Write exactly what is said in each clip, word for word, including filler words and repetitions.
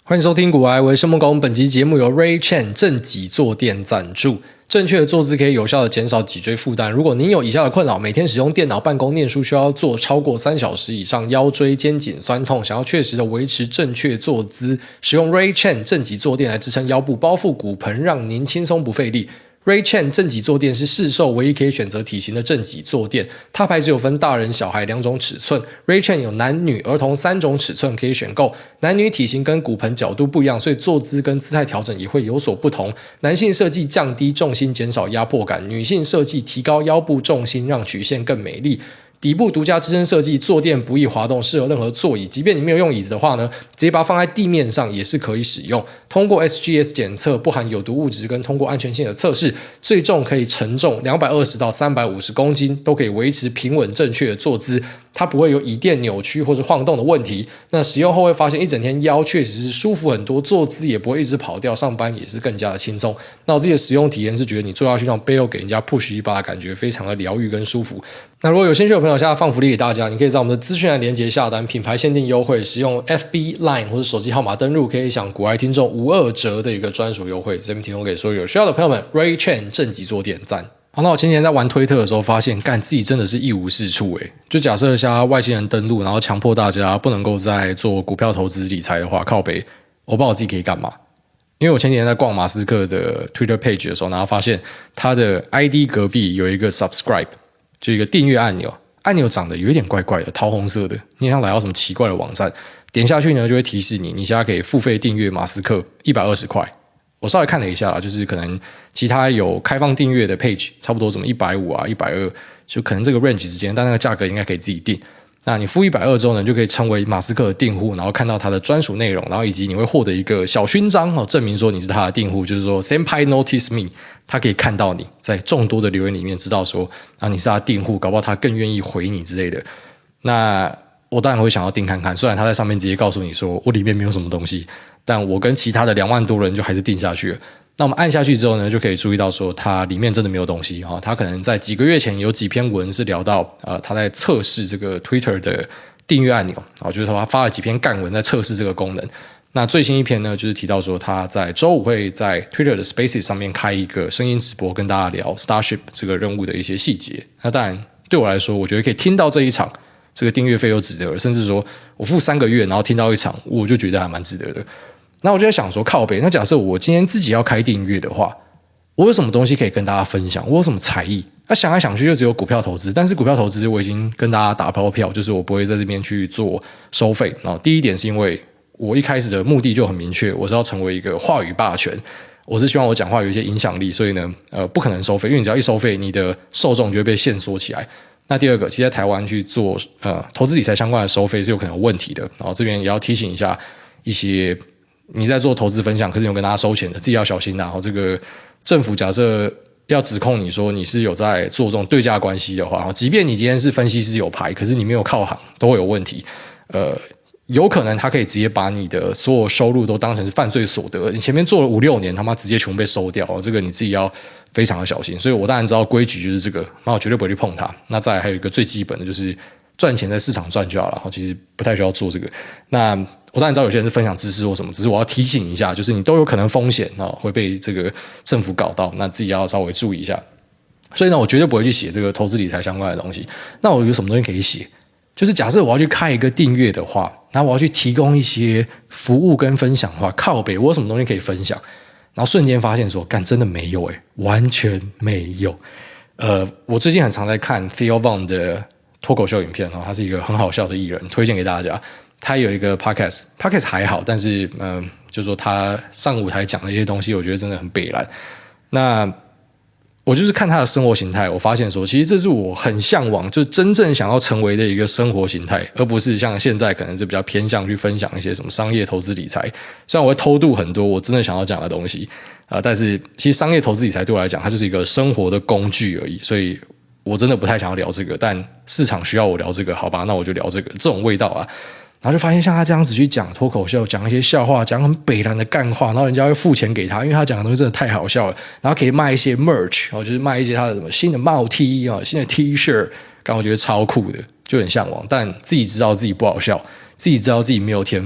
欢迎收听股癌为生梦工，本集节目由 Ray Chen 正脊坐垫赞助。正确的坐姿可以有效的减少脊椎负担。如果您有以下的困扰，每天使用电脑办公、念书需要坐超过三小时以上，腰椎、肩颈酸痛，想要确实的维持正确坐姿，使用 Ray Chen 正脊坐垫来支撑腰部，包覆骨盆，让您轻松不费力。Ray Chen 正脊坐垫是市售唯一可以选择体型的正脊坐垫，它牌只有分大人小孩两种尺寸。Ray Chen 有男女儿童三种尺寸可以选购，男女体型跟骨盆角度不一样，所以坐姿跟姿态调整也会有所不同。男性设计降低重心，减少压迫感；女性设计提高腰部重心，让曲线更美丽。底部独家支撑设计，坐垫不易滑动，适合任何座椅。即便你没有用椅子的话呢，直接把它放在地面上也是可以使用。通过 S G S 检测，不含有毒物质，跟通过安全性的测试，最重可以承重两百二十到三百五十公斤，都可以维持平稳正确的坐姿。它不会有椅垫扭曲或是晃动的问题。那使用后会发现一整天腰确实是舒服很多，坐姿也不会一直跑掉，上班也是更加的轻松。那我自己的使用体验是觉得你坐下去那种背后给人家 push 一把的感觉非常的疗愈跟舒服。那如果有兴趣的朋友，现在放福利给大家，你可以在我们的资讯栏连结下单，品牌限定优惠，使用 F B、Line 或者手机号码登录，可以享股癌听众无二折的一个专属优惠，这边提供给所有有需要的朋友们。Ray Chen 正脊坐垫赞。好，那我前几天在玩推特的时候，发现干自己真的是一无是处诶。就假设一下外星人登陆，然后强迫大家不能够再做股票投资理财的话，靠北，我不知道我自己可以干嘛。因为我前几天在逛马斯克的 Twitter page 的时候，然后发现他的 I D 隔壁有一个 subscribe， 就一个订阅按钮，按钮长得有一点怪怪的，桃红色的，你像来到什么奇怪的网站，点下去呢就会提示你，你现在可以付费订阅马斯克一百二十块。我稍微看了一下啦，就是可能其他有开放订阅的 page， 差不多什么一百五啊、一百二，就可能这个 range 之间，但那个价格应该可以自己定。那你付一百二之后呢，就可以成为马斯克的订户，然后看到他的专属内容，然后以及你会获得一个小勋章哦，证明说你是他的订户，就是说 Senpai notice me， 他可以看到你在众多的留言里面知道说啊你是他的订户，搞不好他更愿意回你之类的。那我当然会想要订看看，虽然他在上面直接告诉你说我里面没有什么东西，但我跟其他的两万多人就还是订下去了。那我们按下去之后呢，就可以注意到说它里面真的没有东西啊。它可能在几个月前有几篇文是聊到呃他在测试这个 Twitter 的订阅按钮啊，就是他发了几篇干文在测试这个功能。那最新一篇呢，就是提到说他在周五会在 Twitter 的 Spaces 上面开一个声音直播，跟大家聊 Starship 这个任务的一些细节。那当然对我来说，我觉得可以听到这一场，这个订阅费又值得了，甚至说我付三个月，然后听到一场，我就觉得还蛮值得的。那我就在想说，靠北，那假设我今天自己要开订阅的话，我有什么东西可以跟大家分享？我有什么才艺？那想来想去就只有股票投资，但是股票投资我已经跟大家打包票，就是我不会在这边去做收费。第一点是因为我一开始的目的就很明确，我是要成为一个话语霸权，我是希望我讲话有一些影响力，所以呢，呃，不可能收费，因为你只要一收费，你的受众就会被限缩起来。那第二个，其实在台湾去做呃投资理财相关的收费是有可能有问题的，然后这边也要提醒一下一些。你在做投资分享，可是有跟大家收钱的，自己要小心啊！这个政府假设要指控你说你是有在做这种对价关系的话，即便你今天是分析师有牌，可是你没有靠行，都会有问题。呃，有可能他可以直接把你的所有收入都当成是犯罪所得，你前面做了五六年，他妈直接全部被收掉，这个你自己要非常的小心。所以我当然知道规矩就是这个，那我绝对不会去碰它。那再来还有一个最基本的就是赚钱在市场赚就好了，其实不太需要做这个。那我当然知道有些人是分享知识或什么，只是我要提醒一下，就是你都有可能风险会被这个政府搞到，那自己要稍微注意一下。所以呢，我绝对不会去写这个投资理财相关的东西。那我有什么东西可以写？就是假设我要去开一个订阅的话，那我要去提供一些服务跟分享的话，靠北我有什么东西可以分享？然后瞬间发现说，干真的没有诶，完全没有。呃，我最近很常在看 Theo Von 的脱口秀影片，他是一个很好笑的艺人，推荐给大家。他有一个 podcast，podcast podcast 还好，但是嗯、呃，就说他上舞台讲的一些东西，我觉得真的很北蓝。那我就是看他的生活形态，我发现说，其实这是我很向往，就真正想要成为的一个生活形态，而不是像现在可能是比较偏向去分享一些什么商业投资理财。虽然我会偷渡很多我真的想要讲的东西啊、呃，但是其实商业投资理财对我来讲，它就是一个生活的工具而已，所以我真的不太想要聊这个。但市场需要我聊这个，好吧，那我就聊这个，这种味道啊。然后就发现像他这样子去讲脱口秀，讲一些笑话，讲很北蓝的干话，然后人家会付钱给他，因为他讲的东西真的太好笑了。然后可以卖一些 merch， 就是卖一些他的什么新的帽 T 啊、新的 T 恤，刚我觉得超酷的，就很向往。但自己知道自己不好笑，自己知道自己没有天分，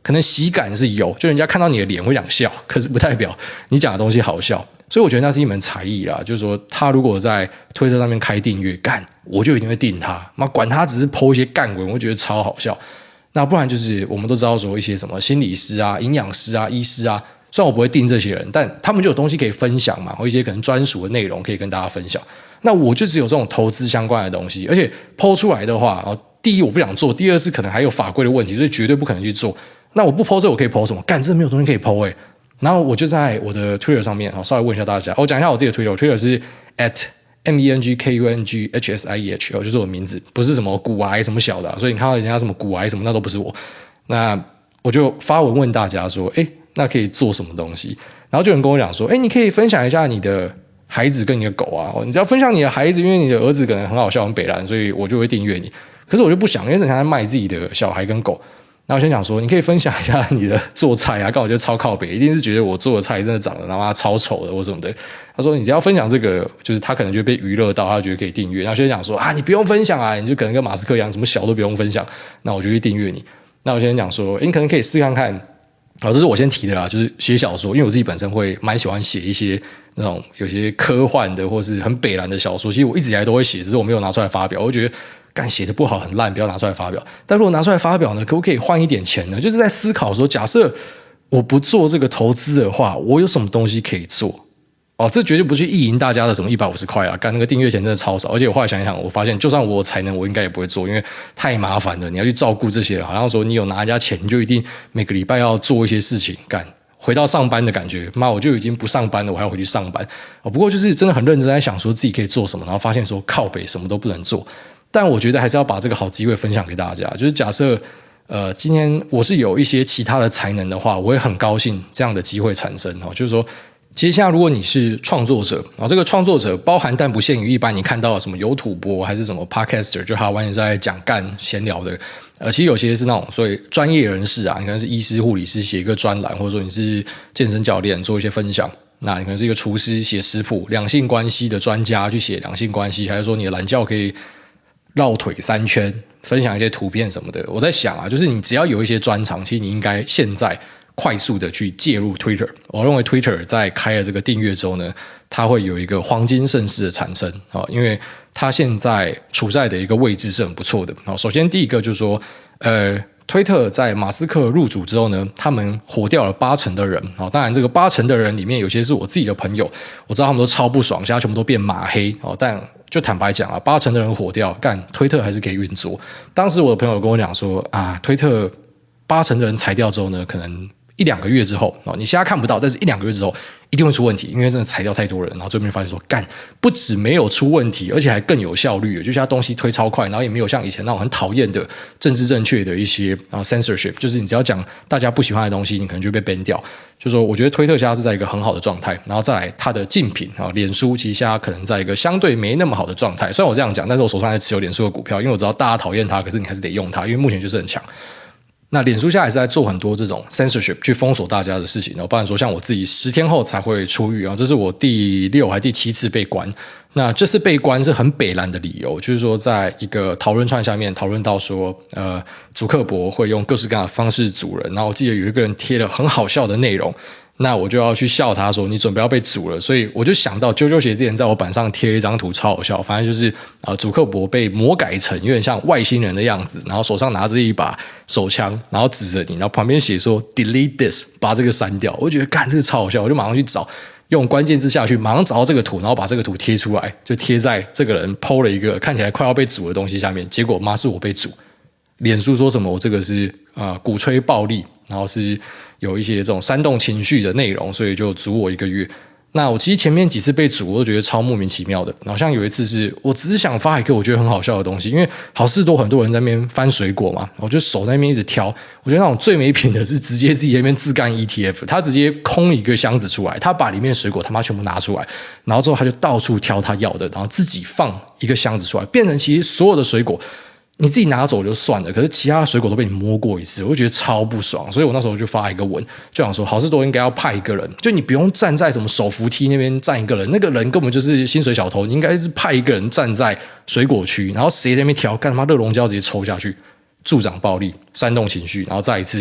可能喜感是有，就人家看到你的脸会想笑，可是不代表你讲的东西好笑。所以我觉得那是一门才艺啦，就是说他如果在推特上面开订阅，干我就一定会订他，妈管他只是 po 一些干文，我觉得超好笑。那不然就是我们都知道说一些什么心理师啊、营养师啊、医师啊，虽然我不会订这些人，但他们就有东西可以分享嘛，或一些可能专属的内容可以跟大家分享。那我就只有这种投资相关的东西，而且 po 出来的话，第一我不想做，第二是可能还有法规的问题，所以绝对不可能去做。那我不 po 这我可以 po 什么？干，这没有东西可以 po 欸。然后我就在我的 Twitter 上面稍微问一下大家，我讲一下我自己的 Twitter，Twitter 是 at M E N G K U N G H S I E H， 就是我的名字，不是什么股癌什么小的、啊，所以你看到人家什么股癌什么那都不是我。那我就发文问大家说，哎，那可以做什么东西？然后就有人跟我讲说，哎，你可以分享一下你的孩子跟你的狗啊，你只要分享你的孩子，因为你的儿子可能很好笑很北蓝，所以我就会订阅你。可是我就不想，因为人家在卖自己的小孩跟狗。然后我先想说，你可以分享一下你的做菜啊，刚好就超靠北，一定是觉得我做的菜真的长得他妈超丑的或什么的。他说你只要分享这个，就是他可能就被娱乐到，他觉得可以订阅。然后先讲说啊，你不用分享啊，你就可能跟马斯克一样，什么小都不用分享，那我就去订阅你。那我先讲说，你可能可以试看看。好，这是我先提的啦，就是写小说，因为我自己本身会蛮喜欢写一些那种有些科幻的或是很北蓝的小说，其实我一直以来都会写，只是我没有拿出来发表。我觉得干写的不好很烂，不要拿出来发表。但如果拿出来发表呢，可不可以换一点钱呢？就是在思考说，假设我不做这个投资的话，我有什么东西可以做？哦，这绝对不是意淫大家的什么一百五十块啦，干那个订阅钱真的超少，而且我后来想一想，我发现就算我有才能，我应该也不会做，因为太麻烦了，你要去照顾这些人，好像说你有拿人家钱，你就一定每个礼拜要做一些事情，干回到上班的感觉，妈我就已经不上班了，我还要回去上班。哦，不过就是真的很认真在想说自己可以做什么，然后发现说靠北什么都不能做，但我觉得还是要把这个好机会分享给大家，就是假设。呃，今天我是有一些其他的才能的话，我会很高兴这样的机会产生哦。就是说，其实现在如果你是创作者，然后这个创作者包含但不限于一般你看到的什么有土播还是什么 podcaster， 就他完全在讲干闲聊的。呃，其实有些是那种所谓专业人士啊，你可能是医师、护理师写一个专栏，或者说你是健身教练做一些分享。那你可能是一个厨师写食谱，两性关系的专家去写两性关系，还是说你的懒觉可以绕腿三圈，分享一些图片什么的。我在想啊，就是你只要有一些专长，其实你应该现在快速的去介入 Twitter。我认为 Twitter 在开了这个订阅之后呢，它会有一个黄金盛世的产生啊，因为它现在处在的一个位置是很不错的。首先第一个就是说，呃。推特在马斯克入主之后呢，他们火掉了八成的人。当然这个八成的人里面有些是我自己的朋友，我知道他们都超不爽，现在全部都变马黑。但就坦白讲啊，八成的人火掉，干推特还是可以运作。当时我的朋友跟我讲说啊，推特八成的人裁掉之后呢，可能一两个月之后，你现在看不到，但是一两个月之后一定会出问题，因为真的裁掉太多人，然后最后面发现说，干不止没有出问题，而且还更有效率，就像东西推超快，然后也没有像以前那种很讨厌的政治正确的一些啊 censorship， 就是你只要讲大家不喜欢的东西，你可能就被 ban 掉。就是说我觉得推特现在是在一个很好的状态，然后再来它的竞品啊，脸书其实现在可能在一个相对没那么好的状态。虽然我这样讲，但是我手上还持有脸书的股票，因为我知道大家讨厌它，可是你还是得用它，因为目前就是很强。那脸书现在也是在做很多这种 censorship 去封锁大家的事情，包含说像我自己十天后才会出狱啊，这是我第六还第七次被关。那这次被关是很北蓝的理由，就是说在一个讨论串下面讨论到说，呃，祖克伯会用各式各样的方式阻人，然后我记得有一个人贴了很好笑的内容。那我就要去笑他说你准备要被煮了，所以我就想到啾啾鞋之前在我板上贴了一张图超好笑，反正就是呃祖克伯被魔改成有点像外星人的样子，然后手上拿着一把手枪，然后指着你，然后旁边写说 delete this， 把这个删掉。我就觉得干这个超好笑，我就马上去找，用关键字下去，马上找到这个图，然后把这个图贴出来，就贴在这个人 po 了一个看起来快要被煮的东西下面，结果妈是我被煮。脸书说什么我这个是呃鼓吹暴力，然后是有一些这种煽动情绪的内容，所以就阻我一个月。那我其实前面几次被阻我都觉得超莫名其妙的，好像有一次是我只是想发一个我觉得很好笑的东西，因为好事多很多人在那边翻水果嘛，我就手在那边一直挑，我觉得那种最没品的是直接自己在那边自干 E T F， 他直接空一个箱子出来，他把里面的水果他妈全部拿出来，然后之后他就到处挑他要的，然后自己放一个箱子出来，变成其实所有的水果你自己拿走就算了，可是其他水果都被你摸过一次，我就觉得超不爽，所以我那时候就发一个文，就想说好事多应该要派一个人，就你不用站在什么手扶梯那边站一个人，那个人根本就是薪水小偷，你应该是派一个人站在水果区，然后谁在那边挑，干他妈热熔胶直接抽下去，助长暴力，煽动情绪，然后再一次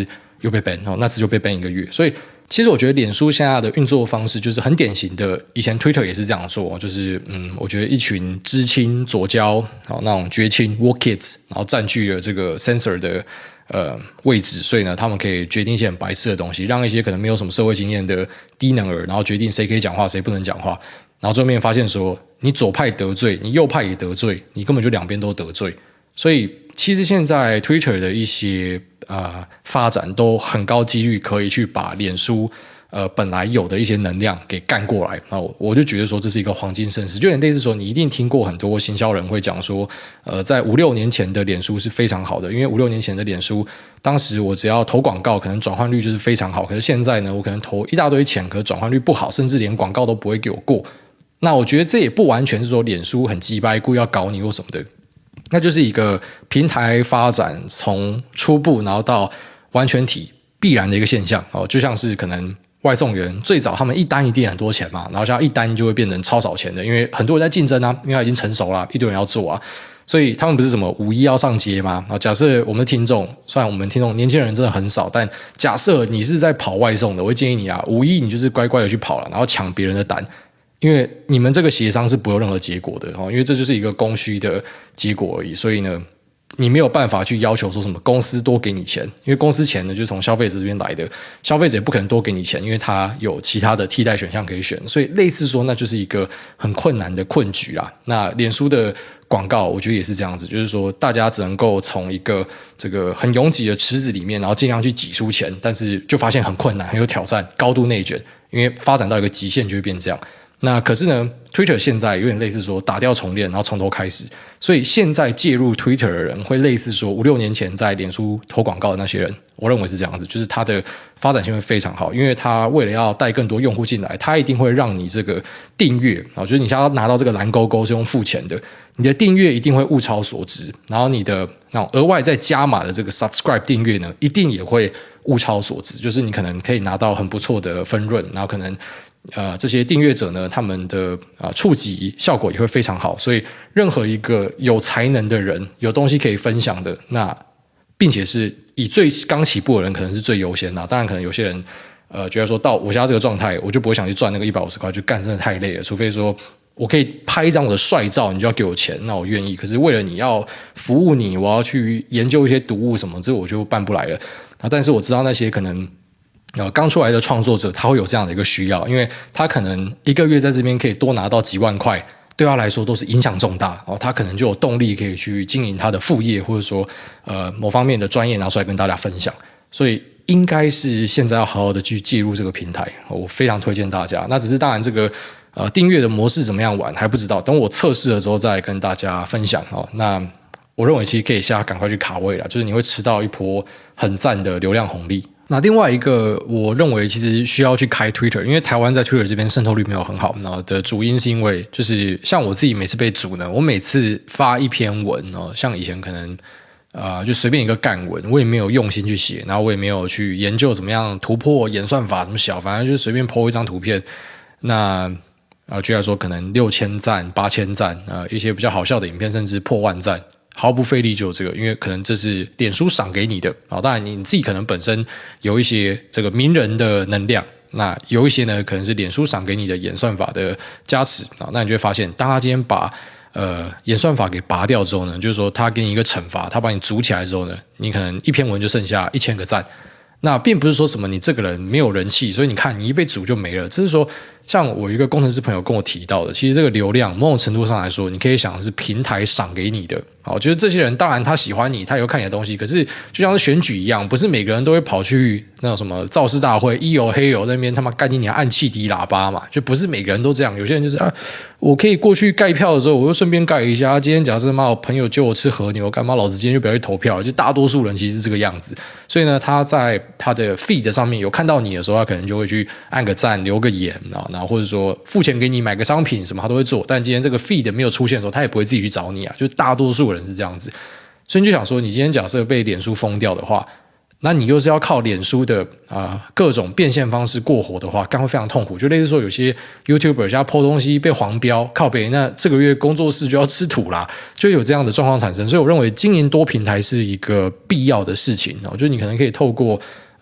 又被 ban 哦，那次就被 ban 一个月。所以其实我觉得脸书现在的运作方式就是很典型的，以前 Twitter 也是这样做，就是嗯，我觉得一群知青左交哦那种绝青 woke kids， 然后占据了这个 censor 的呃位置，所以呢，他们可以决定一些很白痴的东西，让一些可能没有什么社会经验的低能儿，然后决定谁可以讲话，谁不能讲话。然后最后面发现说，你左派得罪，你右派也得罪，你根本就两边都得罪。所以其实现在 Twitter 的一些呃发展都很高几率可以去把脸书呃本来有的一些能量给干过来。那我就觉得说这是一个黄金盛世，就有点类似说你一定听过很多行销人会讲说，呃，在五六年前的脸书是非常好的，因为五六年前的脸书，当时我只要投广告，可能转换率就是非常好。可是现在呢，我可能投一大堆钱，可是转换率不好，甚至连广告都不会给我过。那我觉得这也不完全是说脸书很鸡掰，故意要搞你或什么的。那就是一个平台发展从初步然后到完全体必然的一个现象哦，就像是可能外送员最早他们一单一定很多钱嘛，然后现在一单就会变成超少钱的，因为很多人在竞争啊，因为他已经成熟了，一堆人要做啊，所以他们不是什么五一要上街吗？假设我们的听众，虽然我们听众年轻人真的很少，但假设你是在跑外送的，我会建议你啊，五一你就是乖乖的去跑了，然后抢别人的单。因为你们这个协商是不会有任何结果的，因为这就是一个供需的结果而已，所以呢，你没有办法去要求说什么公司多给你钱，因为公司钱呢就是从消费者这边来的，消费者也不可能多给你钱，因为他有其他的替代选项可以选，所以类似说那就是一个很困难的困局啊。那脸书的广告我觉得也是这样子，就是说大家只能够从一个这个很拥挤的池子里面，然后尽量去挤出钱，但是就发现很困难，很有挑战，高度内卷，因为发展到一个极限就会变这样。那可是呢 Twitter 现在有点类似说打掉重练，然后从头开始，所以现在介入 Twitter 的人会类似说五六年前在脸书投广告的那些人，我认为是这样子，就是他的发展性会非常好，因为他为了要带更多用户进来，他一定会让你这个订阅，我觉得你现在要拿到这个蓝勾勾是用付钱的，你的订阅一定会物超所值，然后你的那种额外再加码的这个 subscribe 订阅呢，一定也会物超所值，就是你可能可以拿到很不错的分润，然后可能呃，这些订阅者呢，他们的啊、呃、触及效果也会非常好，所以任何一个有才能的人，有东西可以分享的，那并且是以最刚起步的人，可能是最优先的。当然，可能有些人呃觉得说到我现在这个状态，我就不会想去赚那个一百五十块，就干真的太累了。除非说我可以拍一张我的帅照，你就要给我钱，那我愿意。可是为了你要服务你，我要去研究一些读物什么，这我就办不来了。啊，但是我知道那些可能。呃，刚出来的创作者他会有这样的一个需要，因为他可能一个月在这边可以多拿到几万块，对他来说都是影响重大哦，他可能就有动力可以去经营他的副业，或者说呃某方面的专业拿出来跟大家分享，所以应该是现在要好好的去介入这个平台，我非常推荐大家。那只是当然这个呃订阅的模式怎么样玩还不知道，等我测试了之后再跟大家分享哦。那我认为其实可以现在赶快去卡位了，就是你会吃到一波很赞的流量红利。那另外一个，我认为其实需要去开 Twitter， 因为台湾在 Twitter 这边渗透率没有很好。那的主因是因为，就是像我自己每次被组呢，我每次发一篇文哦，像以前可能呃就随便一个干文，我也没有用心去写，然后我也没有去研究怎么样突破演算法怎么小，反正就随便 po 一张图片，那呃，举例来说可能六千赞、八千赞，呃，一些比较好笑的影片甚至破万赞。毫不费力就有这个，因为可能这是脸书赏给你的啊。当然你自己可能本身有一些这个名人的能量，那有一些呢可能是脸书赏给你的演算法的加持啊。那你就会发现，当他今天把呃演算法给拔掉之后呢，就是说他给你一个惩罚，他把你组起来之后呢，你可能一篇文就剩下一千个赞。那并不是说什么你这个人没有人气，所以你看你一被组就没了。这是说，像我一个工程师朋友跟我提到的，其实这个流量某种程度上来说，你可以想的是平台赏给你的。好，就是这些人当然他喜欢你，他有看你的东西，可是就像是选举一样，不是每个人都会跑去那种什么造势大会、一油黑油那边他妈干你娘按汽笛喇叭嘛，就不是每个人都这样。有些人就是啊，我可以过去盖票的时候，我就顺便盖一下。今天假设妈我朋友叫我吃和牛，干嘛老子今天就不要去投票了？就大多数人其实是这个样子，所以呢，他在他的 feed 上面有看到你的时候，他可能就会去按个赞、留个言啊，然后或者说付钱给你买个商品什么，他都会做。但今天这个 feed 没有出现的时候，他也不会自己去找你啊。就大多数人是这样子，所以你就想说，你今天假设被脸书封掉的话，那你又是要靠脸书的啊、呃、各种变现方式过活的话，干会非常痛苦。就类似说，有些 YouTuber 现在 po 东西被黄标，靠北，那这个月工作室就要吃土啦，就有这样的状况产生。所以我认为经营多平台是一个必要的事情哦，就你可能可以透过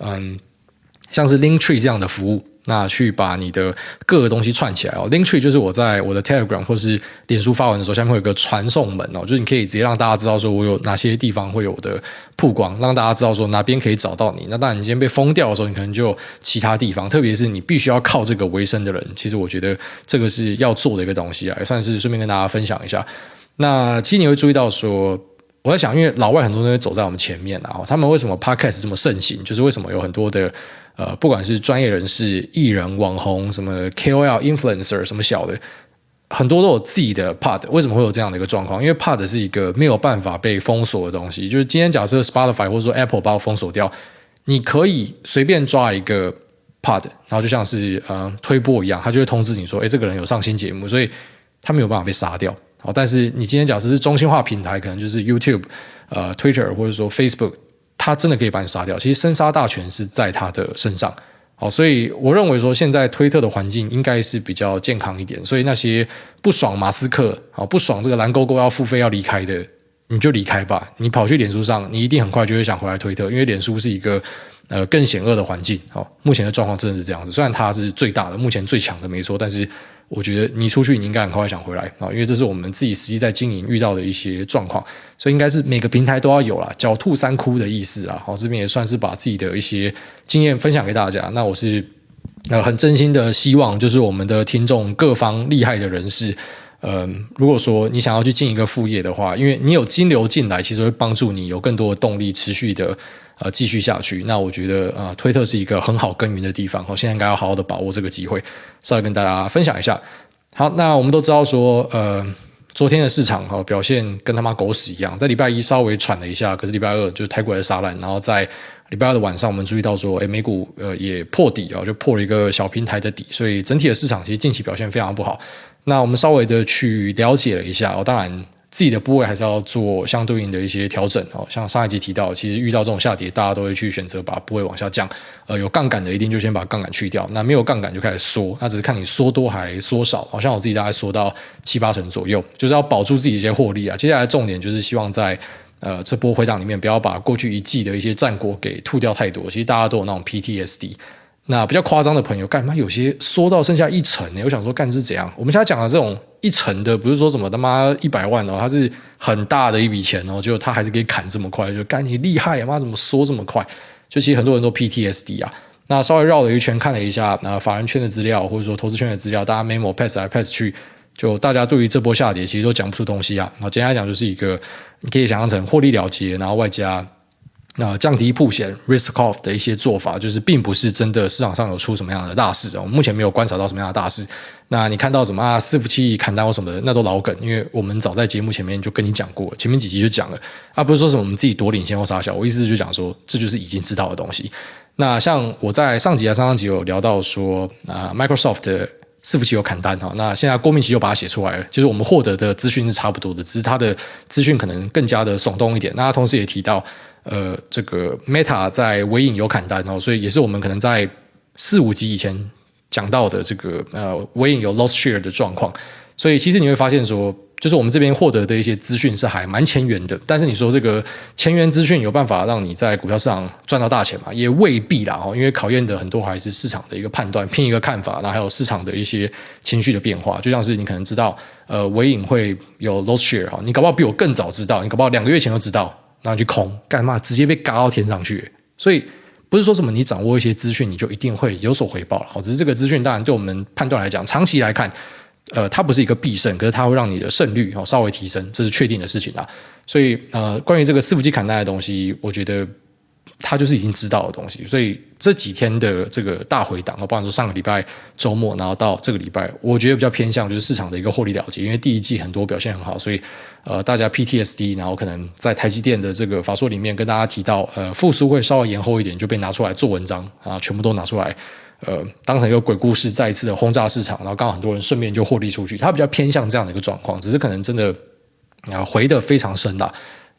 嗯，像是 Linktree 这样的服务。那去把你的各个东西串起来哦 ，Linktree 就是我在我的 Telegram 或是脸书发文的时候，下面会有个传送门哦，就是你可以直接让大家知道说我有哪些地方会有的曝光，让大家知道说哪边可以找到你。那当然，你今天被封掉的时候，你可能就有其他地方，特别是你必须要靠这个为生的人，其实我觉得这个是要做的一个东西啊，也算是顺便跟大家分享一下。那其实你会注意到说。我在想，因为老外很多人走在我们前面啊，他们为什么 podcast 这么盛行？就是为什么有很多的呃，不管是专业人士、艺人、网红、什么 K O L、influencer 什么小的，很多都有自己的 pod。为什么会有这样的一个状况？因为 pod 是一个没有办法被封锁的东西。就是今天假设 Spotify 或者说 Apple 把我封锁掉，你可以随便抓一个 pod，然后就像是呃推播一样，他就会通知你说，哎，这个人有上新节目，所以他没有办法被杀掉。好，但是你今天假设是中心化平台，可能就是 YouTube、呃 Twitter 或者说 Facebook， 它真的可以把你杀掉。其实生杀大权是在他的身上。好，所以我认为说现在推特的环境应该是比较健康一点。所以那些不爽马斯克、好不爽这个蓝勾勾要付费要离开的，你就离开吧。你跑去脸书上，你一定很快就会想回来推特，因为脸书是一个呃更险恶的环境。好，目前的状况真的是这样子。虽然它是最大的，目前最强的没错，但是。我觉得你出去，你应该很快想回来啊，因为这是我们自己实际在经营遇到的一些状况，所以应该是每个平台都要有啦，狡兔三窟的意思啦。好，这边也算是把自己的一些经验分享给大家。那我是呃很真心的希望，就是我们的听众各方厉害的人士。呃，如果说你想要去进一个副业的话，因为你有金流进来，其实会帮助你有更多的动力持续的呃继续下去。那我觉得呃推特是一个很好耕耘的地方，我现在应该要好好的把握这个机会，稍微跟大家分享一下。好，那我们都知道说，呃，昨天的市场哈、哦、表现跟他妈狗屎一样，在礼拜一稍微喘了一下，可是礼拜二就台股还是杀烂，然后在礼拜二的晚上，我们注意到说，诶，美股呃也破底啊、哦，就破了一个小平台的底，所以整体的市场其实近期表现非常不好。那我们稍微的去了解了一下哦，当然自己的部位还是要做相对应的一些调整哦。像上一集提到，其实遇到这种下跌，大家都会去选择把部位往下降。呃，有杠杆的一定就先把杠杆去掉，那没有杠杆就开始缩，那只是看你缩多还缩少。好像我自己大概缩到七八成左右，就是要保住自己一些获利啊。接下来重点就是希望在呃这波回档里面，不要把过去一季的一些战果给吐掉太多。其实大家都有那种 P T S D。那比较夸张的朋友，干嘛有些缩到剩下一成呢？我想说，干是怎样？我们现在讲的这种一成的，不是说什么他妈一百万哦，它是很大的一笔钱哦，结果他还是可以砍这么快，就干你厉害啊妈，怎么缩这么快？就其实很多人都 P T S D 啊。那稍微绕了一圈看了一下，那法人圈的资料或者说投资圈的资料，大家 memo pass 来 pass 去，就大家对于这波下跌其实都讲不出东西啊。然后简单来讲，就是一个你可以想象成获利了结，然后外加。那降低曝险 risk off 的一些做法，就是并不是真的市场上有出什么样的大事，我们目前没有观察到什么样的大事。那你看到什么啊伺服器砍单或什么的，那都老梗，因为我们早在节目前面就跟你讲过，前面几集就讲了啊，不是说什么我们自己多领先或啥小，我意思就讲说这就是已经知道的东西。那像我在上集啊上上集有聊到说啊 Microsoft 的伺服器有砍单哈，那现在郭明錤又把它写出来了，就是我们获得的资讯是差不多的，只是他的资讯可能更加的耸动一点。那他同时也提到。呃，这个 Meta 在微影有砍单哦，所以也是我们可能在四五集以前讲到的这个呃微影有 lost share 的状况。所以其实你会发现说，就是我们这边获得的一些资讯是还蛮前沿的，但是你说这个前沿资讯有办法让你在股票市场赚到大钱吗？也未必啦哦，因为考验的很多还是市场的一个判断，拼一个看法，然后还有市场的一些情绪的变化。就像是你可能知道，呃，微影会有 lost share 哈，你搞不好比我更早知道，你搞不好两个月前就知道。然后去空干嘛？直接被嘎到天上去，所以不是说什么你掌握一些资讯，你就一定会有所回报了。只是这个资讯当然对我们判断来讲，长期来看，呃，它不是一个必胜，可是它会让你的胜率稍微提升，这是确定的事情啦。所以呃，关于这个伺服器砍单的东西，我觉得。他就是已经知道的东西，所以这几天的这个大回档，包括说上个礼拜周末，然后到这个礼拜，我觉得比较偏向就是市场的一个获利了结，因为第一季很多表现很好，所以呃大家 P T S D， 然后可能在台积电的这个法说里面跟大家提到，呃复苏会稍微延后一点，就被拿出来做文章啊，全部都拿出来，呃当成一个鬼故事，再一次的轰炸市场，然后刚好很多人顺便就获利出去，它比较偏向这样的一个状况，只是可能真的啊回得非常深啦。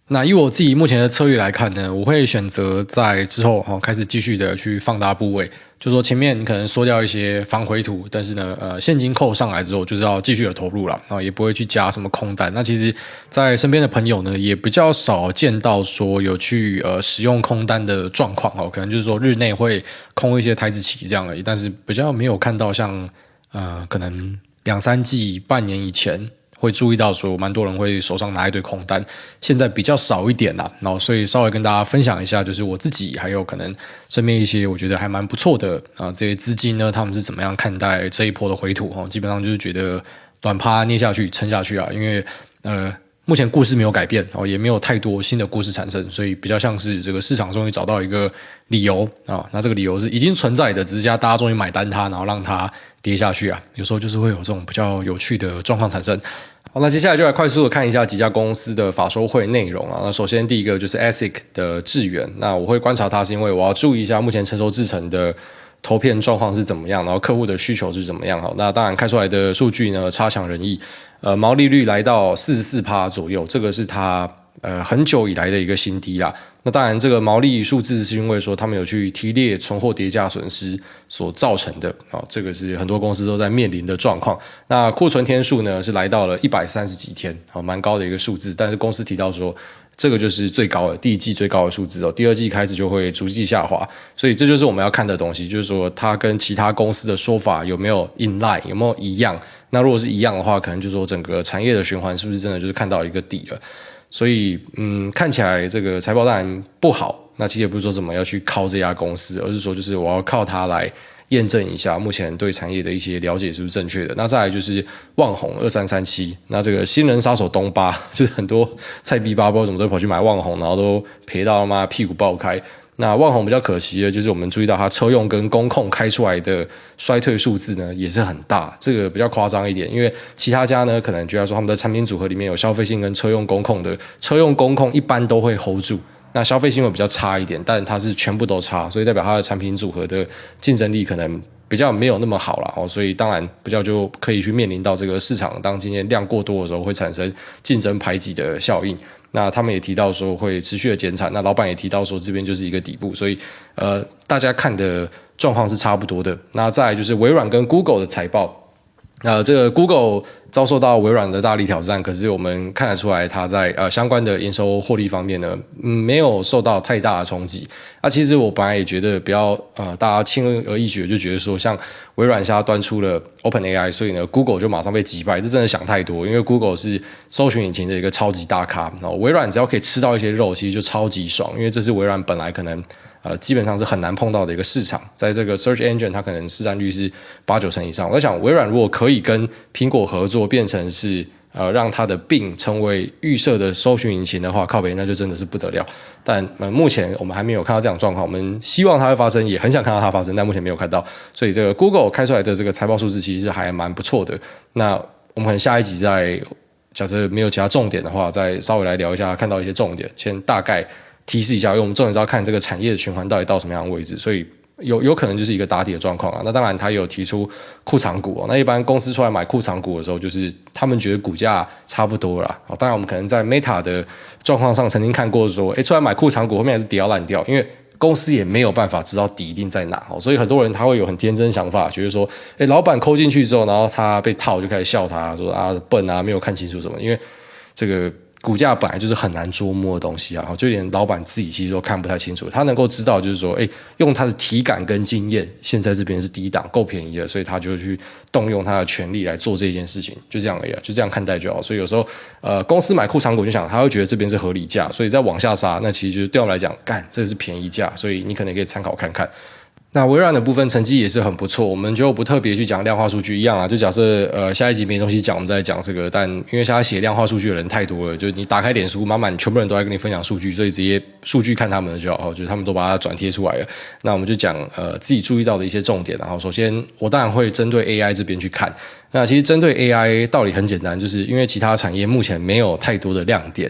那以我自己目前的策略来看呢，我会选择在之后哈、哦、开始继续的去放大部位，就说前面你可能缩掉一些防回吐，但是呢，呃，现金扣上来之后就是要继续的投入了，然后也不会去加什么空单。那其实，在身边的朋友呢，也比较少见到说有去呃使用空单的状况哦，可能就是说日内会空一些台子期这样而已，但是比较没有看到像呃可能两三季、半年以前。会注意到说，蛮多人会手上拿一堆空单，现在比较少一点啦。然后，所以稍微跟大家分享一下，就是我自己还有可能身边一些我觉得还蛮不错的啊、呃、这些资金呢，他们是怎么样看待这一波的回吐哦？基本上就是觉得短趴捏下去、撑下去啊，因为呃。目前故事没有改变哦，也没有太多新的故事产生，所以比较像是这个市场终于找到一个理由啊，那这个理由是已经存在的，只是家大家终于买单它，然后让它跌下去啊。有时候就是会有这种比较有趣的状况产生。好，那接下来就来快速的看一下几家公司的法说会内容啊。那首先第一个就是 A S I C 的智原，那我会观察它是因为我要注意一下目前成熟制程的投片状况是怎么样，然后客户的需求是怎么样。好，那当然开出来的数据呢差强人意，呃，毛利率来到 百分之四十四 左右，这个是它呃很久以来的一个新低啦。那当然，这个毛利数字是因为说他们有去提列存货跌价损失所造成的啊、哦，这个是很多公司都在面临的状况。那库存天数呢是来到了一百三十几天，啊、哦，蛮高的一个数字。但是公司提到说，这个就是最高的第一季最高的数字哦，第二季开始就会逐季下滑，所以这就是我们要看的东西，就是说它跟其他公司的说法有没有 in line， 有没有一样。那如果是一样的话，可能就是说整个产业的循环是不是真的就是看到一个底了？所以，嗯，看起来这个财报当然不好。那其实也不是说什么要去靠这家公司，而是说就是我要靠它来验证一下目前对产业的一些了解是不是正确的。那再来就是旺宏二三三七，那这个新人杀手东巴，就是很多菜逼八包怎么都跑去买旺宏，然后都赔到他妈屁股爆开。那旺宏比较可惜的就是我们注意到它车用跟工控开出来的衰退数字呢也是很大，这个比较夸张一点，因为其他家呢可能觉得说他们的产品组合里面有消费性跟车用工控的，车用工控一般都会 hold 住。那消费性会比较差一点，但它是全部都差，所以代表它的产品组合的竞争力可能比较没有那么好了哦，所以当然比较就可以去面临到这个市场当今天量过多的时候会产生竞争排挤的效应。那他们也提到说会持续的减产，那老板也提到说这边就是一个底部，所以呃大家看的状况是差不多的。那再来就是微软跟 Google 的财报。呃，这个 Google 遭受到微软的大力挑战，可是我们看得出来，它在呃相关的营收获利方面呢，嗯，没有受到太大的冲击。那、啊、其实我本来也觉得不要呃大家轻而易举的就觉得说，像微软现在端出了 OpenAI， 所以呢 Google 就马上被击败，这真的想太多，因为 Google 是搜寻引擎的一个超级大咖，然后微软只要可以吃到一些肉，其实就超级爽，因为这是微软本来可能。呃，基本上是很难碰到的一个市场，在这个 search engine 它可能市占率是八九成以上。我在想，微软如果可以跟苹果合作，变成是呃让它的 Bing 成为预设的搜寻引擎的话，靠北那就真的是不得了。但呃目前我们还没有看到这样的状况，我们希望它会发生，也很想看到它发生，但目前没有看到。所以这个 Google 开出来的这个财报数字其实还蛮不错的。那我们可能下一集再假设没有其他重点的话，再稍微来聊一下，看到一些重点，先大概。提示一下，因为我们重点是要看这个产业的循环到底到什么样的位置，所以有有可能就是一个打底的状况啊。那当然，他有提出库藏股哦。那一般公司出来买库藏股的时候，就是他们觉得股价差不多了。当然，我们可能在 Meta 的状况上曾经看过说，哎，出来买库藏股后面还是跌到烂掉，因为公司也没有办法知道底一定在哪，所以很多人他会有很天真的想法，觉得说，哎，老板抠进去之后，然后他被套就开始笑他，说啊笨啊，没有看清楚什么，因为这个。股价本来就是很难捉摸的东西啊，就连老板自己其实都看不太清楚。他能够知道就是说，哎，用他的体感跟经验，现在这边是低档，够便宜的，所以他就去动用他的权利来做这件事情，就这样而已啊，就这样看待就好。所以有时候，呃，公司买库藏股就想，他会觉得这边是合理价，所以再往下杀，那其实就是对我们来讲，干这是便宜价，所以你可能可以参考看看。那微软的部分成绩也是很不错，我们就不特别去讲量化数据一样啊，就假设呃下一集没东西讲，我们再讲这个。但因为现在写量化数据的人太多了，就你打开脸书，满满全部人都在跟你分享数据，所以直接数据看他们的就好，就是他们都把它转贴出来了。那我们就讲呃自己注意到的一些重点。然后首先我当然会针对 A I 这边去看。那其实针对 A I 道理很简单，就是因为其他产业目前没有太多的亮点。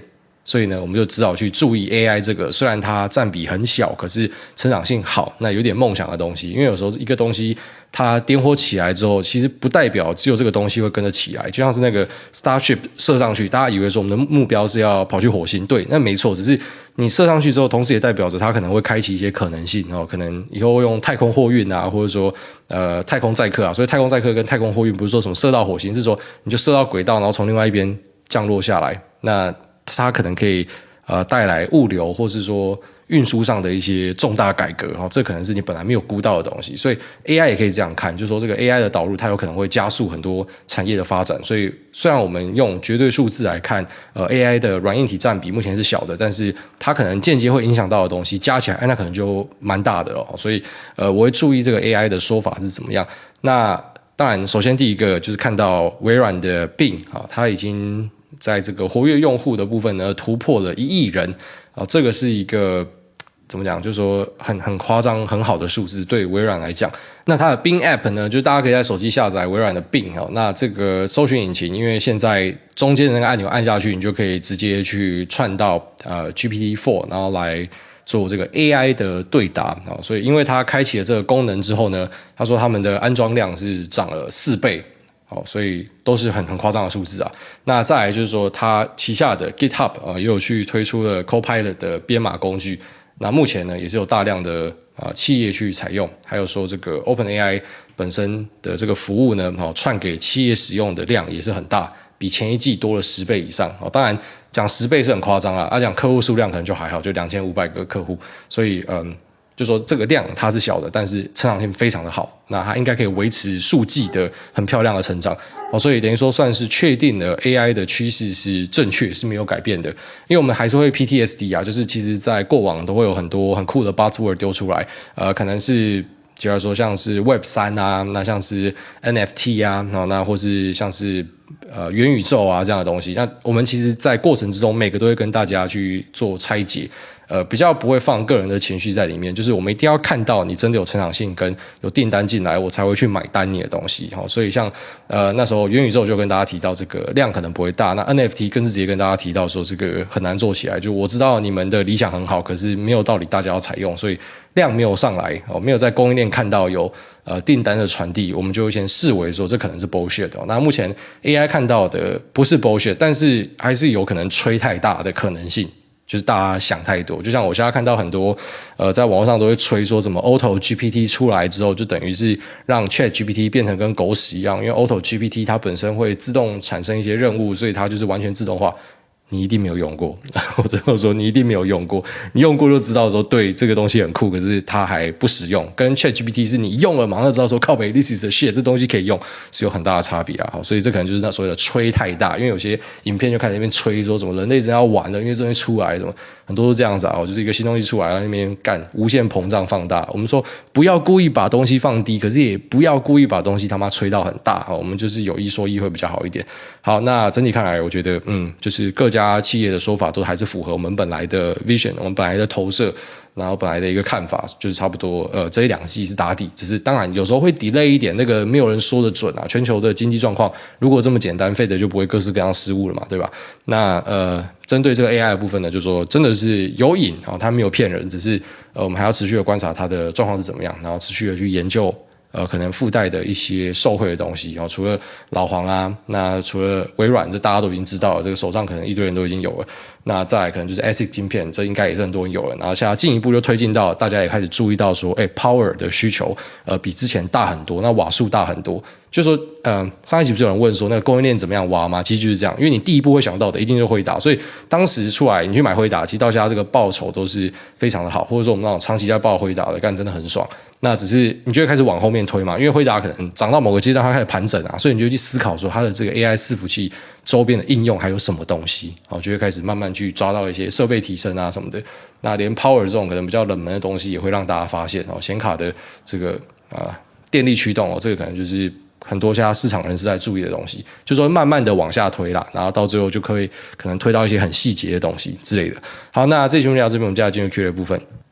所以呢，我们就只好去注意 A I 这个，虽然它占比很小，可是成长性好，那有点梦想的东西。因为有时候一个东西它点火起来之后，其实不代表只有这个东西会跟着起来。就像是那个 Starship 射上去，大家以为说我们的目标是要跑去火星，对，那没错，只是你射上去之后，同时也代表着它可能会开启一些可能性哦，可能以后会用太空货运啊，或者说呃太空载客啊。所以太空载客跟太空货运不是说什么射到火星，是说你就射到轨道，然后从另外一边降落下来。那它可能可以呃带来物流或是说运输上的一些重大改革，这可能是你本来没有估到的东西。所以 A I 也可以这样看，就是说这个 A I 的导入，它有可能会加速很多产业的发展。所以虽然我们用绝对数字来看，呃 A I 的软硬体占比目前是小的，但是它可能间接会影响到的东西加起来，哎，那可能就蛮大的了。所以呃我会注意这个 A I 的说法是怎么样。那当然，首先第一个就是看到微软的 Bing 啊，它已经在这个活跃用户的部分呢，突破了一亿人啊，这个是一个怎么讲？就是说很很夸张、很好的数字，对微软来讲。那它的 Bing App 呢，就是大家可以在手机下载微软的 Bing 哦。那这个搜寻引擎，因为现在中间的那个按钮按下去，你就可以直接去串到呃 G P T 四，然后来做这个 A I 的对答。所以因为它开启了这个功能之后呢，他说他们的安装量是涨了四倍。所以都是很很夸张的数字啊。那再来就是说，它旗下的 GitHub 啊、呃，也有去推出了 Copilot 的编码工具。那目前呢，也是有大量的啊、呃、企业去采用，还有说这个 OpenAI 本身的这个服务呢，哦，串给企业使用的量也是很大，比前一季多了十倍以上。哦，当然讲十倍是很夸张啊，啊讲客户数量可能就还好，就两千五百个客户。所以嗯。就说这个量它是小的，但是成长性非常的好，那它应该可以维持数季的很漂亮的成长哦，所以等于说算是确定了 A I 的趋势是正确，是没有改变的。因为我们还是会 P T S D 啊，就是其实在过往都会有很多很酷的 buzzword 丢出来，呃，可能是比如说像是 Web 三 啊，那像是 N F T 啊，然后那或是像是呃元宇宙啊这样的东西，那我们其实在过程之中每个都会跟大家去做拆解。呃，比较不会放个人的情绪在里面，就是我们一定要看到你真的有成长性跟有订单进来，我才会去买单你的东西。好，所以像呃那时候元宇宙就跟大家提到这个量可能不会大，那 N F T 更是直接跟大家提到说这个很难做起来。就我知道你们的理想很好，可是没有道理大家要采用，所以量没有上来，哦，没有在供应链看到有呃订单的传递，我们就先视为说这可能是 bullshit 哦。那目前 A I 看到的不是 bullshit， 但是还是有可能吹太大的可能性。就是大家想太多，就像我现在看到很多，呃，在网络上都会吹说什么 Auto G P T 出来之后，就等于是让 Chat G P T 变成跟狗屎一样，因为 Auto G P T 它本身会自动产生一些任务，所以它就是完全自动化。你一定没有用过，我最后说你一定没有用过，你用过就知道说对这个东西很酷，可是它还不实用。跟 ChatGPT 是你用了马上知道说靠北 ，this is a shit， 这东西可以用，是有很大的差别啊。好，所以这可能就是那所谓的吹太大，因为有些影片就开始那边吹说什么人类真要玩了，因为这东西出来什么很多都这样子啊，就是一个新东西出来，然后那边干无限膨胀放大。我们说不要故意把东西放低，可是也不要故意把东西他妈吹到很大。好，我们就是有一说一会比较好一点。好，那整体看来，我觉得嗯，就是各家企业的说法都还是符合我们本来的 vision， 我们本来的投射，然后本来的一个看法，就是差不多呃这一两季是打底，只是当然有时候会 delay 一点，那个没有人说的准啊。全球的经济状况如果这么简单，Fed就不会各式各样失误了嘛，对吧？那呃针对这个 A I 的部分呢，就说真的是有瘾啊，它没有骗人，只是呃我们还要持续的观察它的状况是怎么样，然后持续的去研究。呃，可能附带的一些受惠的东西，然后除了老黄啊，那除了微软，这大家都已经知道了，这个手上可能一堆人都已经有了。那再来可能就是 A S I C 晶片，这应该也是很多人有了。然后现在进一步就推进到，大家也开始注意到说，哎 ，Power 的需求，呃，比之前大很多，那瓦数大很多。就是说，嗯、呃，上一集不是有人问说那个供应链怎么样挖吗？其实就是这样，因为你第一步会想到的一定是辉达，所以当时出来你去买辉达，其实到现在这个报酬都是非常的好，或者说我们那种长期在报辉达的，干真的很爽。那只是你就会开始往后面推嘛，因为辉达可能涨到某个阶段，它开始盘整啊，所以你就去思考说它的这个 A I 伺服器周边的应用还有什么东西，好，就会开始慢慢去抓到一些设备提升啊什么的。那连 Power 这种可能比较冷门的东西，也会让大家发现哦，显卡的这个啊、呃、电力驱动哦，这个可能就是。很多家市场人士在注意的东西，就说慢慢的往下推啦，然后到最后就可以可能推到一些很细节的东西之类的。好，那这期节目聊到这边，我们接下来进入 Q&A 部分。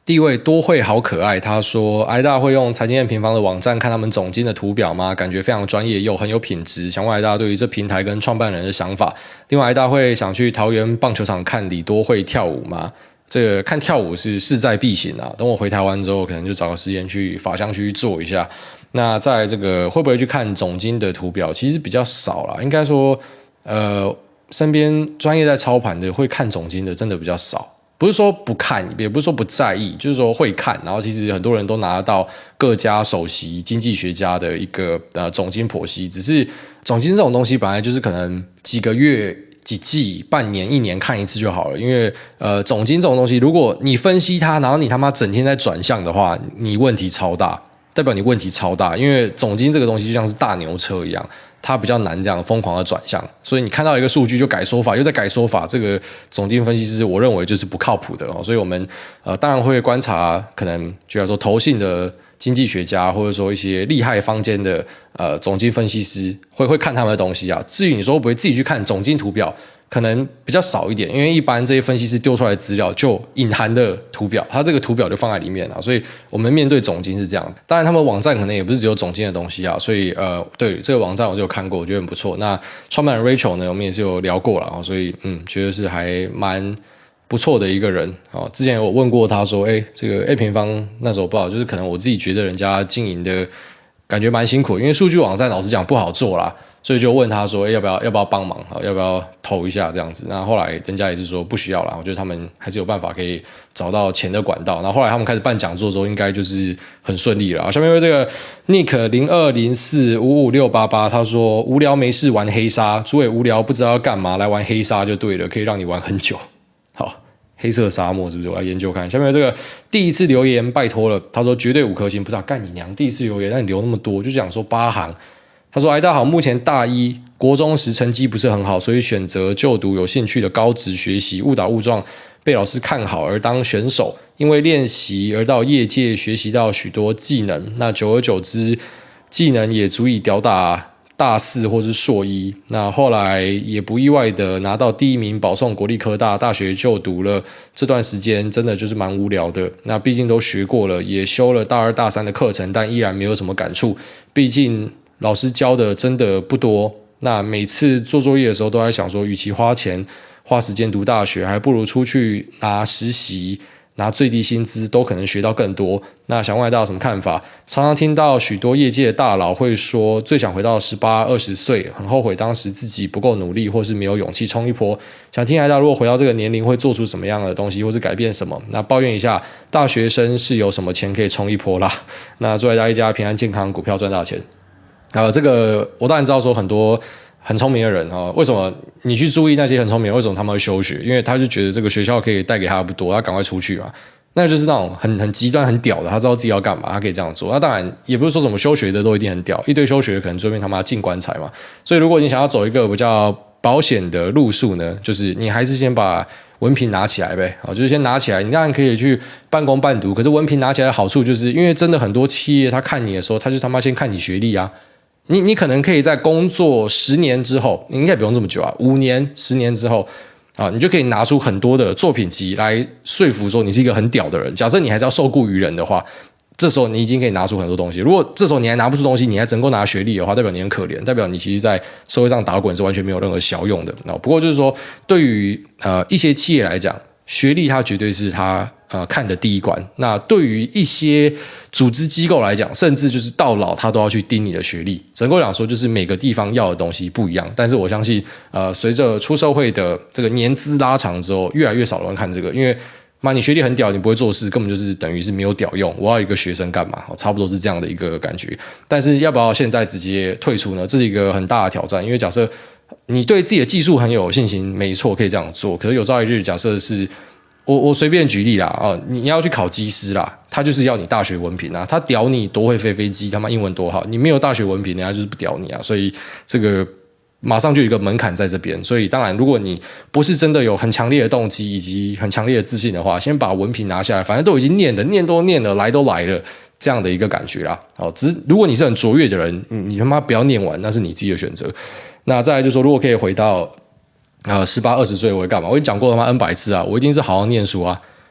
第一位多会好可爱，他说挨大会用财经 M 平方的网站看他们总经的图表吗？感觉非常专业又很有品质。想问挨大对于这平台跟创办人的想法。另外挨大会想去桃园棒球场看李多会跳舞吗？这个看跳舞是势在必行啊，等我回台湾之后，可能就找个时间去法香区做一下。那在这个会不会去看总经的图表？其实比较少啦，应该说，呃，身边专业在操盘的会看总经的真的比较少。不是说不看，也不是说不在意，就是说会看。然后其实很多人都拿到各家首席经济学家的一个呃总经剖析，只是总经这种东西本来就是可能几个月、几季、半年、一年看一次就好了。因为呃总经这种东西，如果你分析它，然后你他妈整天在转向的话，你问题超大。代表你问题超大，因为总经这个东西就像是大牛车一样，它比较难这样疯狂的转向，所以你看到一个数据就改说法，又在改说法，这个总经分析师我认为就是不靠谱的哦。所以我们呃当然会观察，可能就要说投信的经济学家，或者说一些厉害坊间的呃总经分析师，会会看他们的东西啊。至于你说会不会自己去看总经图表？可能比较少一点，因为一般这些分析师丢出来的资料就隐含的图表，它这个图表就放在里面了，所以我们面对总经是这样。当然，他们网站可能也不是只有总经的东西啊，所以呃，对这个网站我就有看过，我觉得很不错。那创办人 Rachel 呢，我们也是有聊过了，所以嗯，觉得是还蛮不错的一个人哦。之前有问过他说，哎，这个 A 平方那时候不好，就是可能我自己觉得人家经营的感觉蛮辛苦，因为数据网站老实讲不好做啦。所以就问他说，要不要要不要帮忙，要不要投一下这样子？那后来人家也是说不需要啦，我觉得他们还是有办法可以找到钱的管道。然后后来他们开始办讲座之后，应该就是很顺利了。下面有这个 Nick 零二零四五五六八八，他说无聊没事玩黑沙，诸位无聊不知道要干嘛，来玩黑沙就对了，可以让你玩很久。好。黑色沙漠是不是？我来研究看。下面这个第一次留言，拜托了。他说绝对五颗星，不知道干你娘！第一次留言，那你留那么多，就讲说八行。他说：“哎，大家好，目前大一国中时成绩不是很好，所以选择就读有兴趣的高职学习，误打误撞被老师看好而当选手，因为练习而到业界学习到许多技能。那久而久之，技能也足以吊打大四或是硕一。那后来也不意外的拿到第一名，保送国立科大大学就读了。这段时间真的就是蛮无聊的。那毕竟都学过了，也修了大二大三的课程，但依然没有什么感触。毕竟。”老师教的真的不多，那每次做作业的时候都在想说，与其花钱花时间读大学，还不如出去拿实习，拿最低薪资都可能学到更多。那想问大家有什么看法？常常听到许多业界的大佬会说，最想回到十八、二十岁，很后悔当时自己不够努力，或是没有勇气冲一波。想听大家如果回到这个年龄会做出什么样的东西，或是改变什么？那抱怨一下，大学生是有什么钱可以冲一波啦？那祝大家一家平安健康，股票赚大钱。呃，这个我当然知道说很多很聪明的人哈，为什么你去注意那些很聪明人，为什么他们会休学？因为他就觉得这个学校可以带给他不多，他赶快出去嘛。那就是那种很很极端、很屌的，他知道自己要干嘛，他可以这样做。那当然也不是说什么休学的都一定很屌，一堆休学的可能最后面他妈进棺材嘛。所以如果你想要走一个比较保险的路数呢，就是你还是先把文凭拿起来呗，好，就是先拿起来。你当然可以去半工半读，可是文凭拿起来的好处就是，因为真的很多企业他看你的时候，他就他妈先看你学历啊。你你可能可以在工作十年之后，你应该不用这么久啊，五年、十年之后啊，你就可以拿出很多的作品集来说服说你是一个很屌的人。假设你还是要受雇于人的话，这时候你已经可以拿出很多东西。如果这时候你还拿不出东西，你还只能够拿学历的话，代表你很可怜，代表你其实在社会上打滚是完全没有任何效用的。不过就是说，对于呃一些企业来讲，学历它绝对是它呃看的第一关。那对于一些组织机构来讲，甚至就是到老他都要去盯你的学历。整个讲说，就是每个地方要的东西不一样。但是我相信，呃，随着出社会的这个年资拉长之后，越来越少人看这个，因为妈你学历很屌，你不会做事，根本就是等于是没有屌用。我要一个学生干嘛？差不多是这样的一个感觉。但是要不要现在直接退出呢？这是一个很大的挑战，因为假设你对自己的技术很有信心，没错，可以这样做。可是有朝一日，假设是我我随便举例啦，哦，你要去考机师啦，他就是要你大学文凭啊，他屌你多会飞飞机，他妈英文多好，你没有大学文凭，人家就是不屌你啊，所以这个马上就有一个门槛在这边。所以当然，如果你不是真的有很强烈的动机以及很强烈的自信的话，先把文凭拿下来，反正都已经念的，念都念了，来都来了。这样的一个感觉啦，哦，只是如果你是很卓越的人，你你他妈不要念完，那是你自己的选择。那再来就是说，如果可以回到呃十八二十岁，我会干嘛？我已经讲过他妈 N 百次啊，我一定是好好念书啊，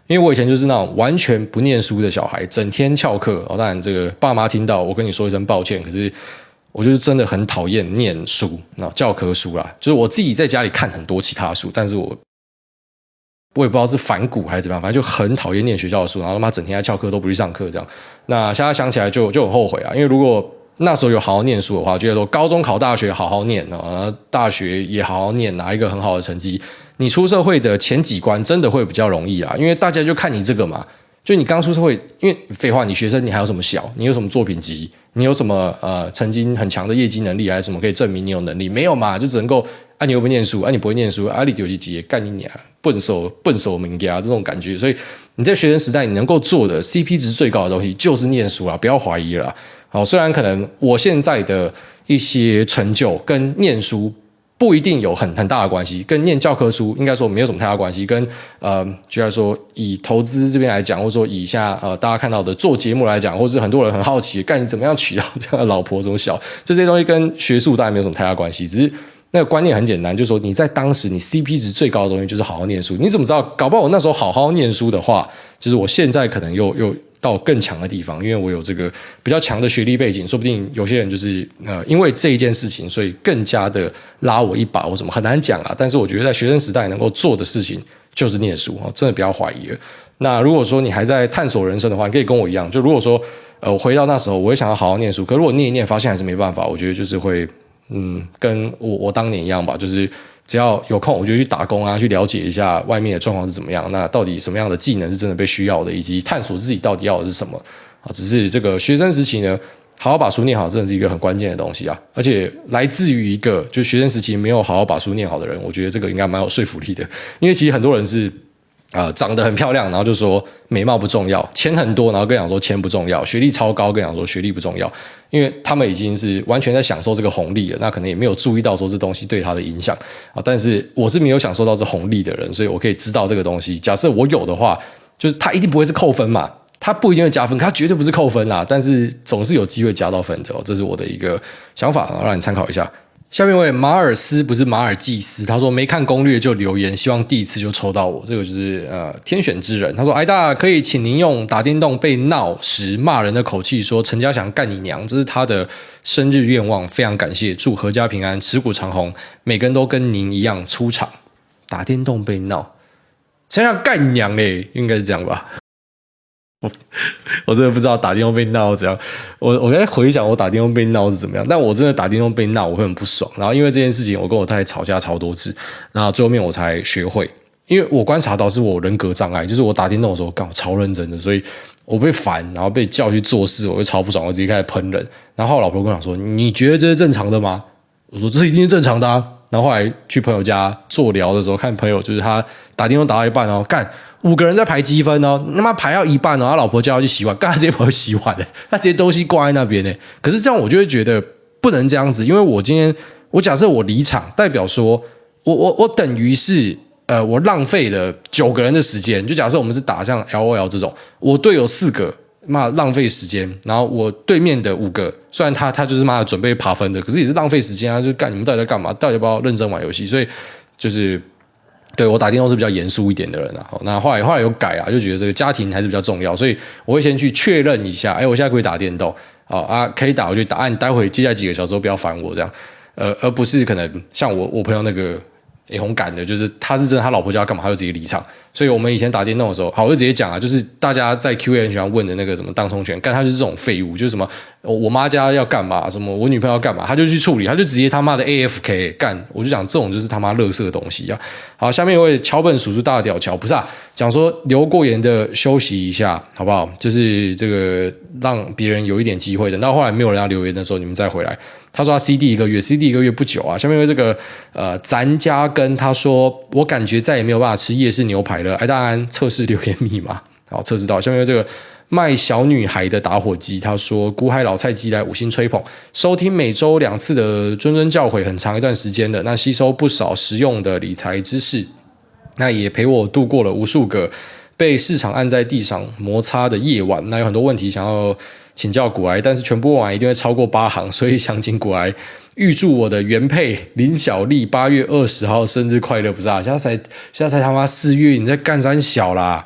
因为我以前就是那种完全不念书的小孩，整天翘课。哦，当然这个爸妈听到我跟你说一声抱歉，可是我就是真的很讨厌念书，教科书啦，就是我自己在家里看很多其他书，但是我我也不知道是反骨还是怎么样，反正就很讨厌念学校的书，然后他妈整天在翘课都不去上课这样。那现在想起来就就很后悔啊，因为如果那时候有好好念书的话，觉得说高中考大学好好念啊，大学也好好念，拿一个很好的成绩，你出社会的前几关真的会比较容易啦，因为大家就看你这个嘛。就你刚出社会，因为废话，你学生你还有什么小？你有什么作品集？你有什么呃曾经很强的业绩能力，还是什么可以证明你有能力？没有嘛，就只能够啊你又不念书，啊你不会念书，啊你丢几级干你娘，笨手笨手名家这种感觉。所以你在学生时代你能够做的 C P 值最高的东西就是念书啦，不要怀疑了。好，虽然可能我现在的一些成就跟念书不一定有很很大的关系，跟念教科书应该说没有什么太大关系。跟呃，就来说以投资这边来讲，或者说以下呃大家看到的做节目来讲，或是很多人很好奇，干你怎么样娶到这样的老婆这种小，就这些东西跟学术当然没有什么太大关系，只是那个观念很简单，就是说你在当时你 C P 值最高的东西就是好好念书。你怎么知道？搞不好我那时候好好念书的话，就是我现在可能又又。到更强的地方，因为我有这个比较强的学历背景，说不定有些人就是呃，因为这一件事情，所以更加的拉我一把，或什么很难讲啊。但是我觉得在学生时代能够做的事情就是念书，真的不要怀疑了。那如果说你还在探索人生的话，你可以跟我一样，就如果说呃，我回到那时候，我也想要好好念书，可如果念一念发现还是没办法，我觉得就是会嗯，跟我我当年一样吧，就是只要有空，我就去打工啊，去了解一下外面的状况是怎么样。那到底什么样的技能是真的被需要的，以及探索自己到底要的是什么啊？只是这个学生时期呢，好好把书念好，真的是一个很关键的东西啊。而且来自于一个就学生时期没有好好把书念好的人，我觉得这个应该蛮有说服力的。因为其实很多人是。呃，长得很漂亮，然后就说美貌不重要，钱很多，然后跟你讲说钱不重要，学历超高，跟你讲说学历不重要，因为他们已经是完全在享受这个红利了，那可能也没有注意到说这东西对他的影响啊。但是我是没有享受到这红利的人，所以我可以知道这个东西。假设我有的话，就是他一定不会是扣分嘛，他不一定会加分，他绝对不是扣分啦，但是总是有机会加到分的哦，这是我的一个想法，让你参考一下。下面一位马尔斯不是马尔济斯，他说没看攻略就留言，希望第一次就抽到我，这个就是呃天选之人。他说：“挨大可以请您用打电动被闹时骂人的口气说陈家祥干你娘，这是他的生日愿望，非常感谢，祝阖家平安，持股长红，每个人都跟您一样出场。打电动被闹，陈家祥干你娘嘞，应该是这样吧。”我我真的不知道打电话被闹怎样，我我在回想我打电话被闹是怎么样，但我真的打电话被闹我会很不爽，然后因为这件事情我跟我太太吵架超多次，然后最后面我才学会，因为我观察到是我人格障碍，就是我打电动的时候干我超认真的，所以我被烦，然后被叫去做事，我就超不爽，我直接开始喷人，然后后来我老婆跟我讲说，你觉得这是正常的吗？我说这一定是正常的啊，然后后来去朋友家做聊的时候，看朋友就是他打电话打到一半哦，干五个人在排积分哦，他妈排到一半哦，他老婆叫他去洗碗，干他直接跑去洗碗了，他直接东西挂在那边呢。可是这样我就会觉得不能这样子，因为我今天我假设我离场，代表说我我我等于是呃我浪费了九个人的时间，就假设我们是打像 L O L 这种，我队友四个。妈浪费时间，然后我对面的五个，虽然他他就是妈的准备爬分的，可是也是浪费时间啊！就干你们到底在干嘛？到底要不要认真玩游戏？所以就是对我打电动是比较严肃一点的人啊。那后来后来有改啊，就觉得这个家庭还是比较重要，所以我会先去确认一下，哎，我现在可以打电动啊啊，可以打我就打，啊，你待会接下来几个小时不要烦我这样，呃，而不是可能像我我朋友那个。也很赶的，就是他是真的，他老婆叫他干嘛，他就直接离场。所以我们以前打电动的时候，好，我就直接讲啊，就是大家在 Q A 很喜欢问的那个什么当冲权，干他就是这种废物，就是什么我妈家要干嘛，什么我女朋友要干嘛，他就去处理，他就直接他妈的 A F K 干，我就讲这种就是他妈垃圾的东西啊。好，下面一位桥本叔叔大屌桥，不是啊，讲说留过言的休息一下，好不好？就是这个让别人有一点机会的。那后来没有人要留言的时候，你们再回来。他说他 C D 一个月 ，C D 一个月不久啊。下面有这个呃，咱家跟他说，我感觉再也没有办法吃夜市牛排了。哎，大安测试留言密码，好测试到。下面有这个卖小女孩的打火机，他说古海老菜鸡来五星吹捧，收听每周两次的谆谆教诲，很长一段时间的，那吸收不少实用的理财知识，那也陪我度过了无数个被市场按在地上摩擦的夜晚。那有很多问题想要请教股癌，但是全部问完一定会超过八行，所以想请股癌预祝我的原配林小丽八月二十号生日快乐。不是啊，现在才现在才他妈四月，你在干三小啦？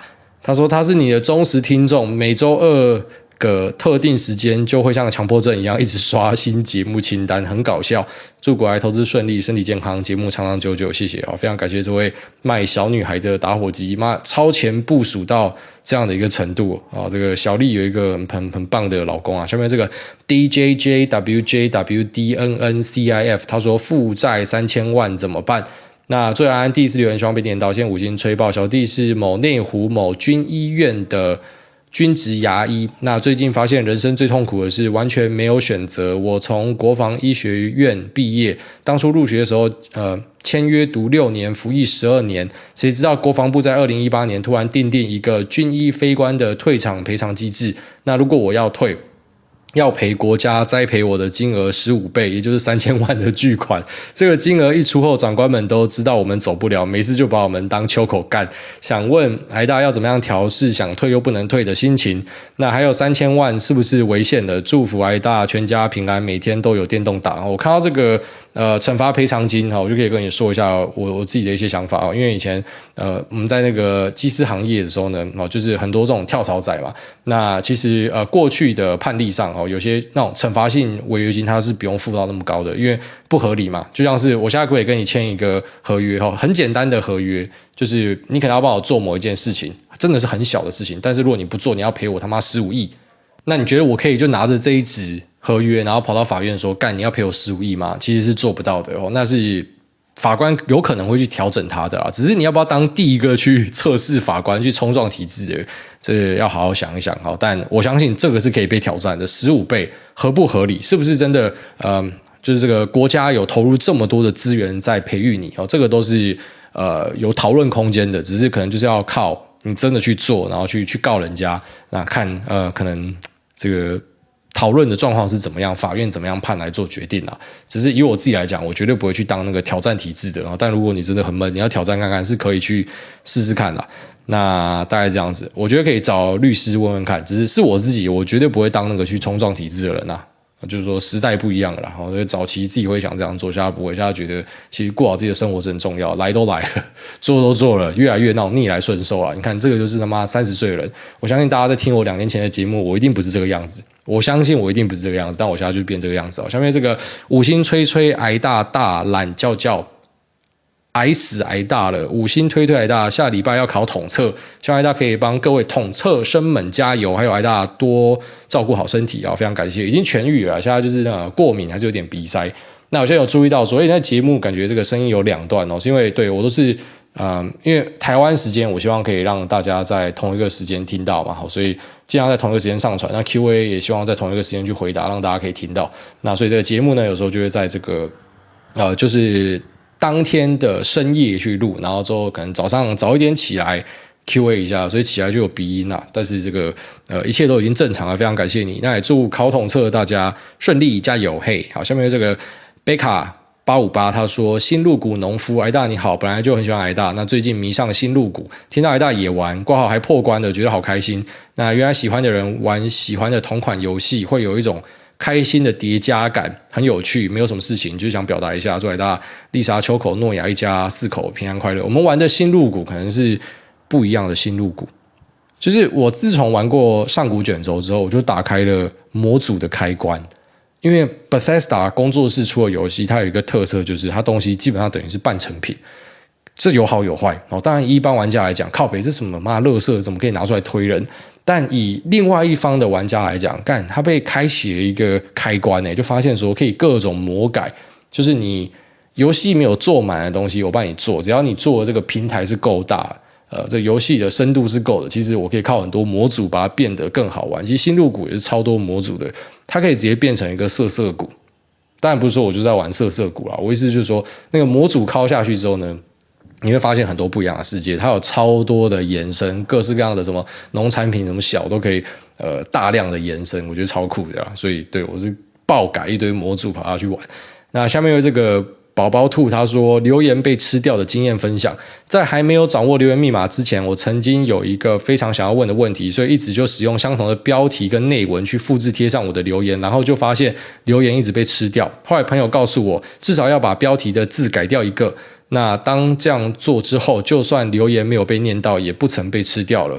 他说他是你的忠实听众，每周二个特定时间就会像强迫症一样一直刷新节目清单，很搞笑。祝国癌投资顺利，身体健康，节目长长久久，谢谢啊！非常感谢这位卖小女孩的打火机，妈超前部署到这样的一个程度啊！这个小丽有一个很很棒的老公啊。下面这个 D J J W J W D N N C I F 他说负债三千万怎么办？那最安安第一次留言，希望被点到，现在五星吹爆。小弟是某内湖某军医院的军职牙医，那最近发现人生最痛苦的是完全没有选择。我从国防医学院毕业，当初入学的时候，呃，签约读六年，服役十二年。谁知道国防部在二零一八年突然订定一个军医飞官的退场赔偿机制。那如果我要退，要赔国家栽培我的金额十五倍，也就是三千万的巨款。这个金额一出后，长官们都知道我们走不了，没事就把我们当秋口干。想问癌大要怎么样调试想退又不能退的心情？那还有三千万是不是违宪的？祝福癌大全家平安，每天都有电动打。我看到这个呃惩罚赔偿金，我就可以跟你说一下我我自己的一些想法。因为以前呃我们在那个技师行业的时候呢，就是很多这种跳槽仔嘛。那其实呃过去的判例上有些那种惩罚性违约金它是不用付到那么高的，因为不合理嘛。就像是我现在可以跟你签一个合约，很简单的合约，就是你可能要帮我做某一件事情，真的是很小的事情，但是如果你不做，你要赔我他妈十五亿。那你觉得我可以就拿着这一纸合约，然后跑到法院说干你要赔我十五亿吗？其实是做不到的哦，那是法官有可能会去调整他的啦，只是你要不要当第一个去测试法官去冲撞体制的，这要好好想一想。好，但我相信这个是可以被挑战的，十五倍合不合理？是不是真的？嗯，就是这个国家有投入这么多的资源在培育你哦，这个都是呃有讨论空间的，只是可能就是要靠你真的去做，然后去去告人家，那看呃可能这个讨论的状况是怎么样，法院怎么样判来做决定啦。只是以我自己来讲，我绝对不会去当那个挑战体制的。但如果你真的很闷，你要挑战看看，是可以去试试看的。那大概这样子，我觉得可以找律师问问看。只是是我自己，我绝对不会当那个去冲撞体制的人啊。就是说时代不一样了啦，所以早期自己会想这样做，现在不会，现在觉得其实过好自己的生活是很重要，来都来了，做都做了，越来越闹逆来顺受啊！你看这个就是他妈三十岁的人，我相信大家在听我两年前的节目，我一定不是这个样子，我相信我一定不是这个样子，但我现在就变这个样子哦。下面这个五星吹吹癌大大懒叫叫。癌死癌大了，五星推推癌大，下礼拜要考统测，希望癌大可以帮各位统测生们加油，还有癌大多照顾好身体啊，非常感谢，已经痊愈了，现在就是呃过敏还是有点鼻塞。那我现在有注意到，所以在节目感觉这个声音有两段哦，是因为对我都是嗯、呃，因为台湾时间，我希望可以让大家在同一个时间听到嘛，好，所以尽量在同一个时间上传。那 Q A 也希望在同一个时间去回答，让大家可以听到。那所以这个节目呢，有时候就会在这个呃，就是。当天的深夜去录，然后之后可能早上早一点起来 Q A 一下，所以起来就有鼻音啦。但是这个呃一切都已经正常了，非常感谢你。那也祝考统测大家顺利加油，嘿！好，下面这个贝卡八五八他说新入股农夫癌大你好，本来就很喜欢癌大，那最近迷上新入股，听到癌大也玩，挂号还破关的，觉得好开心。那原来喜欢的人玩喜欢的同款游戏，会有一种。开心的叠加感很有趣，没有什么事情，就是想表达一下，祝大家丽莎、秋口、诺亚一家四口平安快乐。我们玩的新入股可能是不一样的新入股，就是我自从玩过上古卷轴之后，我就打开了模组的开关。因为 Bethesda 工作室出的游戏，它有一个特色，就是它东西基本上等于是半成品。这有好有坏哦。当然，以一般玩家来讲，靠北这什么妈垃圾，怎么可以拿出来推人？但以另外一方的玩家来讲，干他被开启了一个开关呢，就发现说可以各种魔改，就是你游戏没有做满的东西，我帮你做，只要你做的这个平台是够大，呃，这游戏的深度是够的，其实我可以靠很多模组把它变得更好玩。其实新入股也是超多模组的，它可以直接变成一个色色股。当然不是说我就在玩色色股啦，我意思就是说，那个模组敲下去之后呢，你会发现很多不一样的世界，它有超多的延伸，各式各样的什么农产品，什么小都可以，呃，大量的延伸，我觉得超酷的啦。所以对我是爆改一堆模组跑下去玩。那下面有这个宝宝兔，他说留言被吃掉的经验分享，在还没有掌握留言密码之前，我曾经有一个非常想要问的问题，所以一直就使用相同的标题跟内文去复制贴上我的留言，然后就发现留言一直被吃掉。后来朋友告诉我，至少要把标题的字改掉一个。那当这样做之后，就算留言没有被念到，也不曾被吃掉了。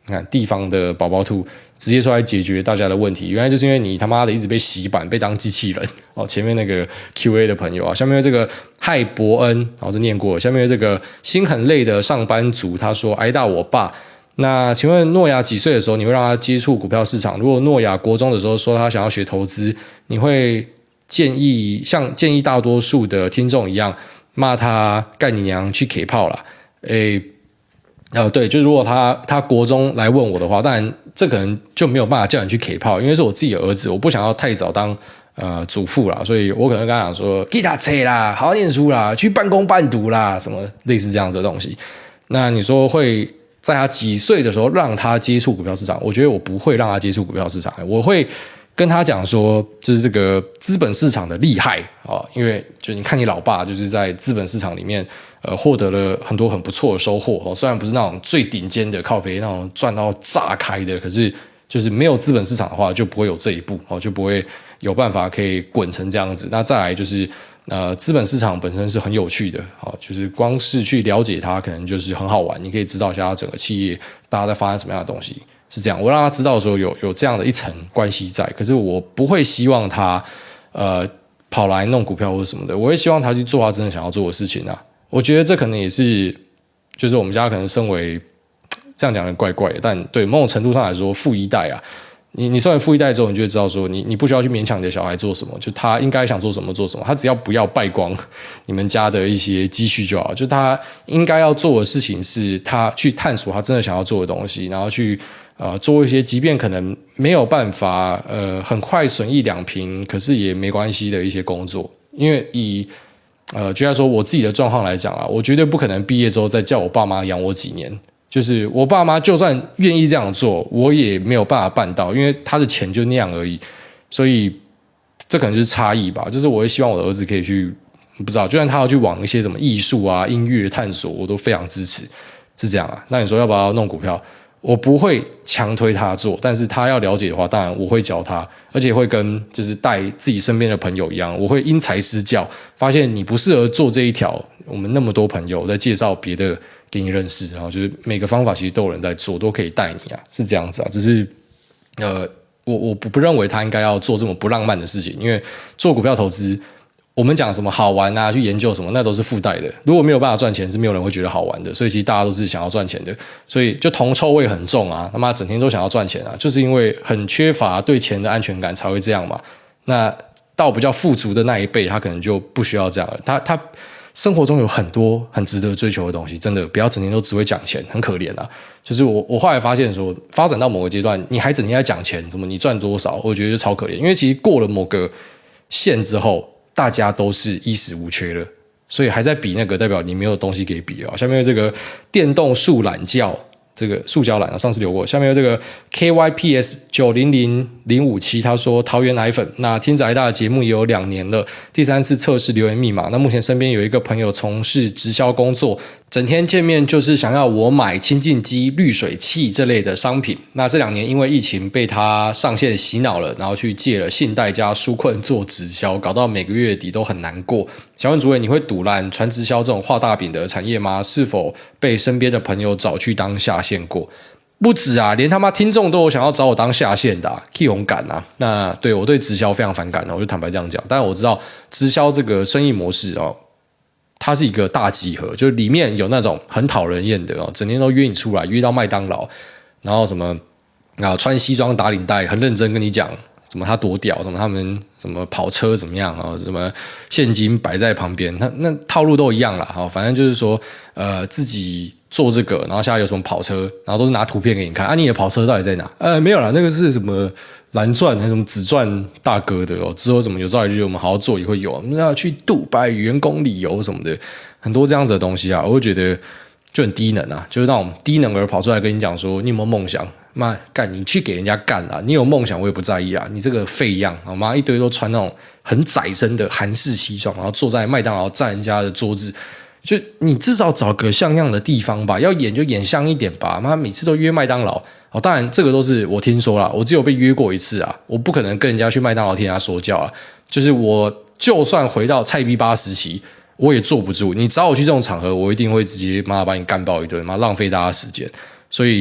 你看地方的宝宝兔直接出来解决大家的问题，原来就是因为你他妈的一直被洗版，被当机器人哦。前面那个 Q A 的朋友啊，下面这个嗨伯恩，然后是念过，下面这个心很累的上班族，他说挨打我爸。那请问诺亚几岁的时候你会让他接触股票市场？如果诺亚国中的时候说他想要学投资，你会建议像建议大多数的听众一样骂他干你娘去 K 炮啦？诶。呃，对，就如果他他国中来问我的话，当然这可能就没有办法叫你去 K 炮，因为是我自己的儿子，我不想要太早当呃祖父啦，所以我可能跟他讲说，给他车啦，好好念书啦，去半工半读啦，什么类似这样子的东西。那你说会在他几岁的时候让他接触股票市场？我觉得我不会让他接触股票市场，我会跟他讲说，就是这个资本市场的厉害啊，因为就你看你老爸就是在资本市场里面。呃，获得了很多很不错的收获哦，虽然不是那种最顶尖的靠北那种赚到炸开的，可是就是没有资本市场的话，就不会有这一步哦，就不会有办法可以滚成这样子。那再来就是呃，资本市场本身是很有趣的哦，就是光是去了解它，可能就是很好玩，你可以知道一下它整个企业大家在发生什么样的东西。是这样，我让他知道说有有这样的一层关系在，可是我不会希望他呃跑来弄股票或者什么的，我会希望他去做他真的想要做的事情啊。我觉得这可能也是，就是我们家可能身为这样讲的怪怪的，但对某种程度上来说，富一代啊，你你身为富一代之后，你就会知道说你，你不需要去勉强你的小孩做什么，就他应该想做什么做什么，他只要不要败光你们家的一些积蓄就好。就他应该要做的事情是，他去探索他真的想要做的东西，然后去呃做一些，即便可能没有办法呃很快损益两平，可是也没关系的一些工作，因为以呃，就像说我自己的状况来讲啊，我绝对不可能毕业之后再叫我爸妈养我几年。就是我爸妈就算愿意这样做，我也没有办法办到，因为他的钱就那样而已。所以这可能就是差异吧。就是我会希望我的儿子可以去，不知道，就算他要去往一些什么艺术啊、音乐探索，我都非常支持。是这样啊。那你说要不要弄股票？我不会强推他做，但是他要了解的话，当然我会教他，而且会跟就是带自己身边的朋友一样，我会因材施教，发现你不适合做这一条，我们那么多朋友在介绍别的给你认识，然后就是每个方法其实都有人在做，都可以带你啊，是这样子啊，只是呃，我我不不认为他应该要做这么不浪漫的事情，因为做股票投资。我们讲什么好玩啊，去研究什么，那都是附带的。如果没有办法赚钱，是没有人会觉得好玩的。所以其实大家都是想要赚钱的，所以就铜臭味很重啊，他妈整天都想要赚钱啊，就是因为很缺乏对钱的安全感才会这样嘛。那到比较富足的那一辈，他可能就不需要这样了。他他生活中有很多很值得追求的东西，真的不要整天都只会讲钱，很可怜啊。就是我我后来发现说，发展到某个阶段，你还整天在讲钱，怎么你赚多少，我觉得就超可怜。因为其实过了某个线之后。大家都是衣食无缺了，所以还在比那个，代表你没有东西可以比啊。下面有这个电动树懒觉，这个塑胶懒啊，上次留过。下面有这个 K Y P S 九零零零五七，他说桃园奶粉，那天仔大的节目也有两年了，第三次测试留言密码。那目前身边有一个朋友从事直销工作，整天见面就是想要我买清净机、滤水器这类的商品。那这两年因为疫情被他上线洗脑了，然后去借了信贷加纾困做直销，搞到每个月底都很难过。想问主委，你会赌烂传直销这种画大饼的产业吗？是否被身边的朋友找去当下线过？不止啊，连他妈听众都有想要找我当下线的、啊，K 勇敢啊！那对我对直销非常反感的，我就坦白这样讲。但是我知道直销这个生意模式哦，它是一个大集合，就里面有那种很讨人厌的哦，整天都约你出来，约到麦当劳，然后什么啊穿西装打领带，很认真跟你讲什么他多屌，什么他们什么跑车怎么样啊，什么现金摆在旁边，那那套路都一样啦。好，反正就是说呃自己。做这个，然后现在有什么跑车，然后都是拿图片给你看啊，你的跑车到底在哪？呃，没有啦，那个是什么蓝钻还是什么紫钻大哥的哦？之后怎么有朝一日我们好好做也会有，那要去杜拜员工旅游什么的，很多这样子的东西啊，我会觉得就很低能啊，就是那种低能儿跑出来跟你讲说，你有没有梦想？妈干，你去给人家干啊！你有梦想我也不在意啊，你这个废样，好吗？一堆都穿那种很窄身的韩式西装，然后坐在麦当劳占人家的桌子。就你至少找个像样的地方吧，要演就演像一点吧。妈，每次都约麦当劳哦，当然这个都是我听说啦，我只有被约过一次啊，我不可能跟人家去麦当劳听人家说教啊。就是我就算回到菜逼八时期，我也坐不住。你找我去这种场合，我一定会直接妈把你干爆一顿，妈浪费大家时间。所以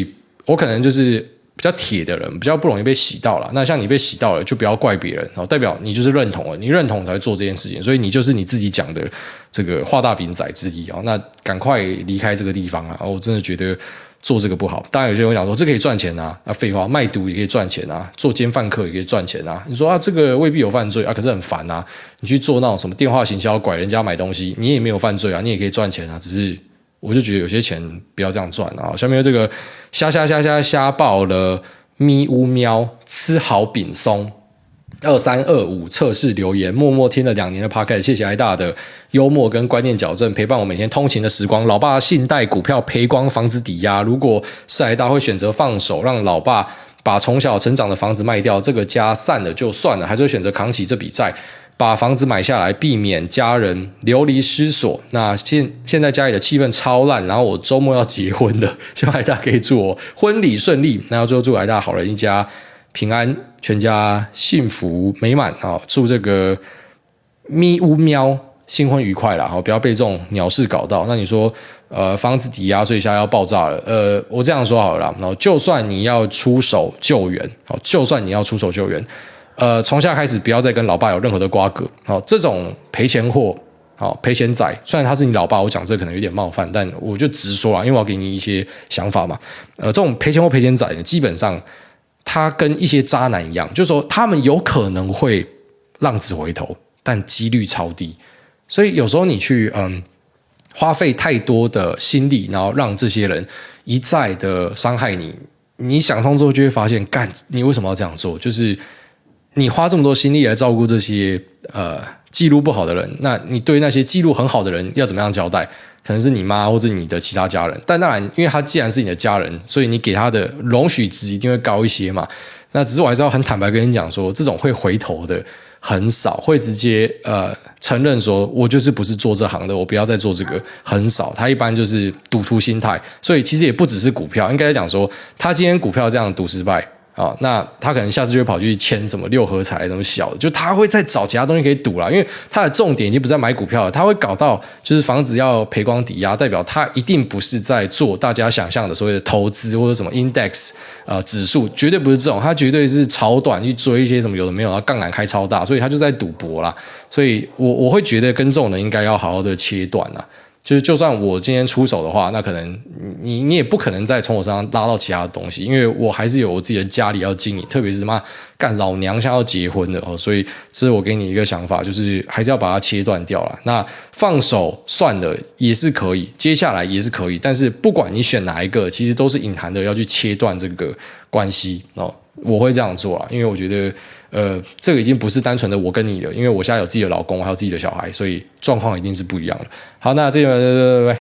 我可能就是比较铁的人，比较不容易被洗到了。那像你被洗到了，就不要怪别人，代表你就是认同了，你认同才会做这件事情，所以你就是你自己讲的这个画大饼仔之一啊。那赶快离开这个地方啊！我真的觉得做这个不好。当然有些人会讲说这可以赚钱啊，啊废话，卖毒也可以赚钱啊，做奸犯客也可以赚钱啊。你说啊这个未必有犯罪啊，可是很烦啊。你去做那种什么电话行销，拐人家买东西，你也没有犯罪啊，你也可以赚钱啊，只是。我就觉得有些钱不要这样赚啊！下面这个瞎瞎瞎瞎瞎爆了咪乌喵吃好饼松二三二五测试留言，默默听了两年的 podcast， 谢谢挨大的幽默跟观念矫正，陪伴我每天通勤的时光。老爸信贷股票赔光房子抵押，如果是挨大会选择放手，让老爸把从小成长的房子卖掉，这个家散了就算了，还是会选择扛起这笔债。把房子买下来，避免家人流离失所。那现现在家里的气氛超烂，然后我周末要结婚了，希望大家可以祝我婚礼顺利。那最后祝大家好人一家平安，全家幸福美满啊！祝这个咪乌喵新婚愉快啦！好，不要被这种鸟事搞到。那你说，呃，房子抵押，所以现在要爆炸了。呃，我这样说好了啦，然后就算你要出手救援，好，就算你要出手救援。呃，从现在开始不要再跟老爸有任何的瓜葛，好，这种赔钱货，好赔钱仔，虽然他是你老爸，我讲这可能有点冒犯，但我就直说啦，因为我要给你一些想法嘛。呃，这种赔钱货赔钱仔，基本上他跟一些渣男一样，就是说他们有可能会浪子回头，但几率超低，所以有时候你去嗯花费太多的心力，然后让这些人一再的伤害你，你想通之后就会发现，干，你为什么要这样做？就是。你花这么多心力来照顾这些呃记录不好的人，那你对那些记录很好的人要怎么样交代？可能是你妈或者你的其他家人，但当然，因为他既然是你的家人，所以你给他的容许值一定会高一些嘛。那只是我还是要很坦白跟你讲说，这种会回头的很少，会直接呃承认说我就是不是做这行的，我不要再做这个，很少。他一般就是赌徒心态，所以其实也不只是股票，应该讲说他今天股票这样赌失败。哦，那他可能下次就会跑去签什么六合彩那种小的，就他会再找其他东西可以赌啦，因为他的重点已经不是在买股票了，他会搞到就是房子要赔光抵押，代表他一定不是在做大家想象的所谓的投资或者什么 index 呃指数，绝对不是这种，他绝对是炒短去追一些什么有的没有，然后杠杆开超大，所以他就在赌博啦，所以我我会觉得跟这种人应该要好好的切断啦。就是就算我今天出手的话，那可能你你也不可能再从我身上拉到其他的东西，因为我还是有我自己的家里要经营，特别是妈干老娘想要结婚的哦，所以这是我给你一个想法，就是还是要把它切断掉了。那放手算了也是可以，接下来也是可以，但是不管你选哪一个，其实都是隐含的要去切断这个关系哦。我会这样做啦，因为我觉得，呃，这个已经不是单纯的我跟你的，因为我现在有自己的老公，还有自己的小孩，所以状况一定是不一样的。好，那这个拜拜拜拜。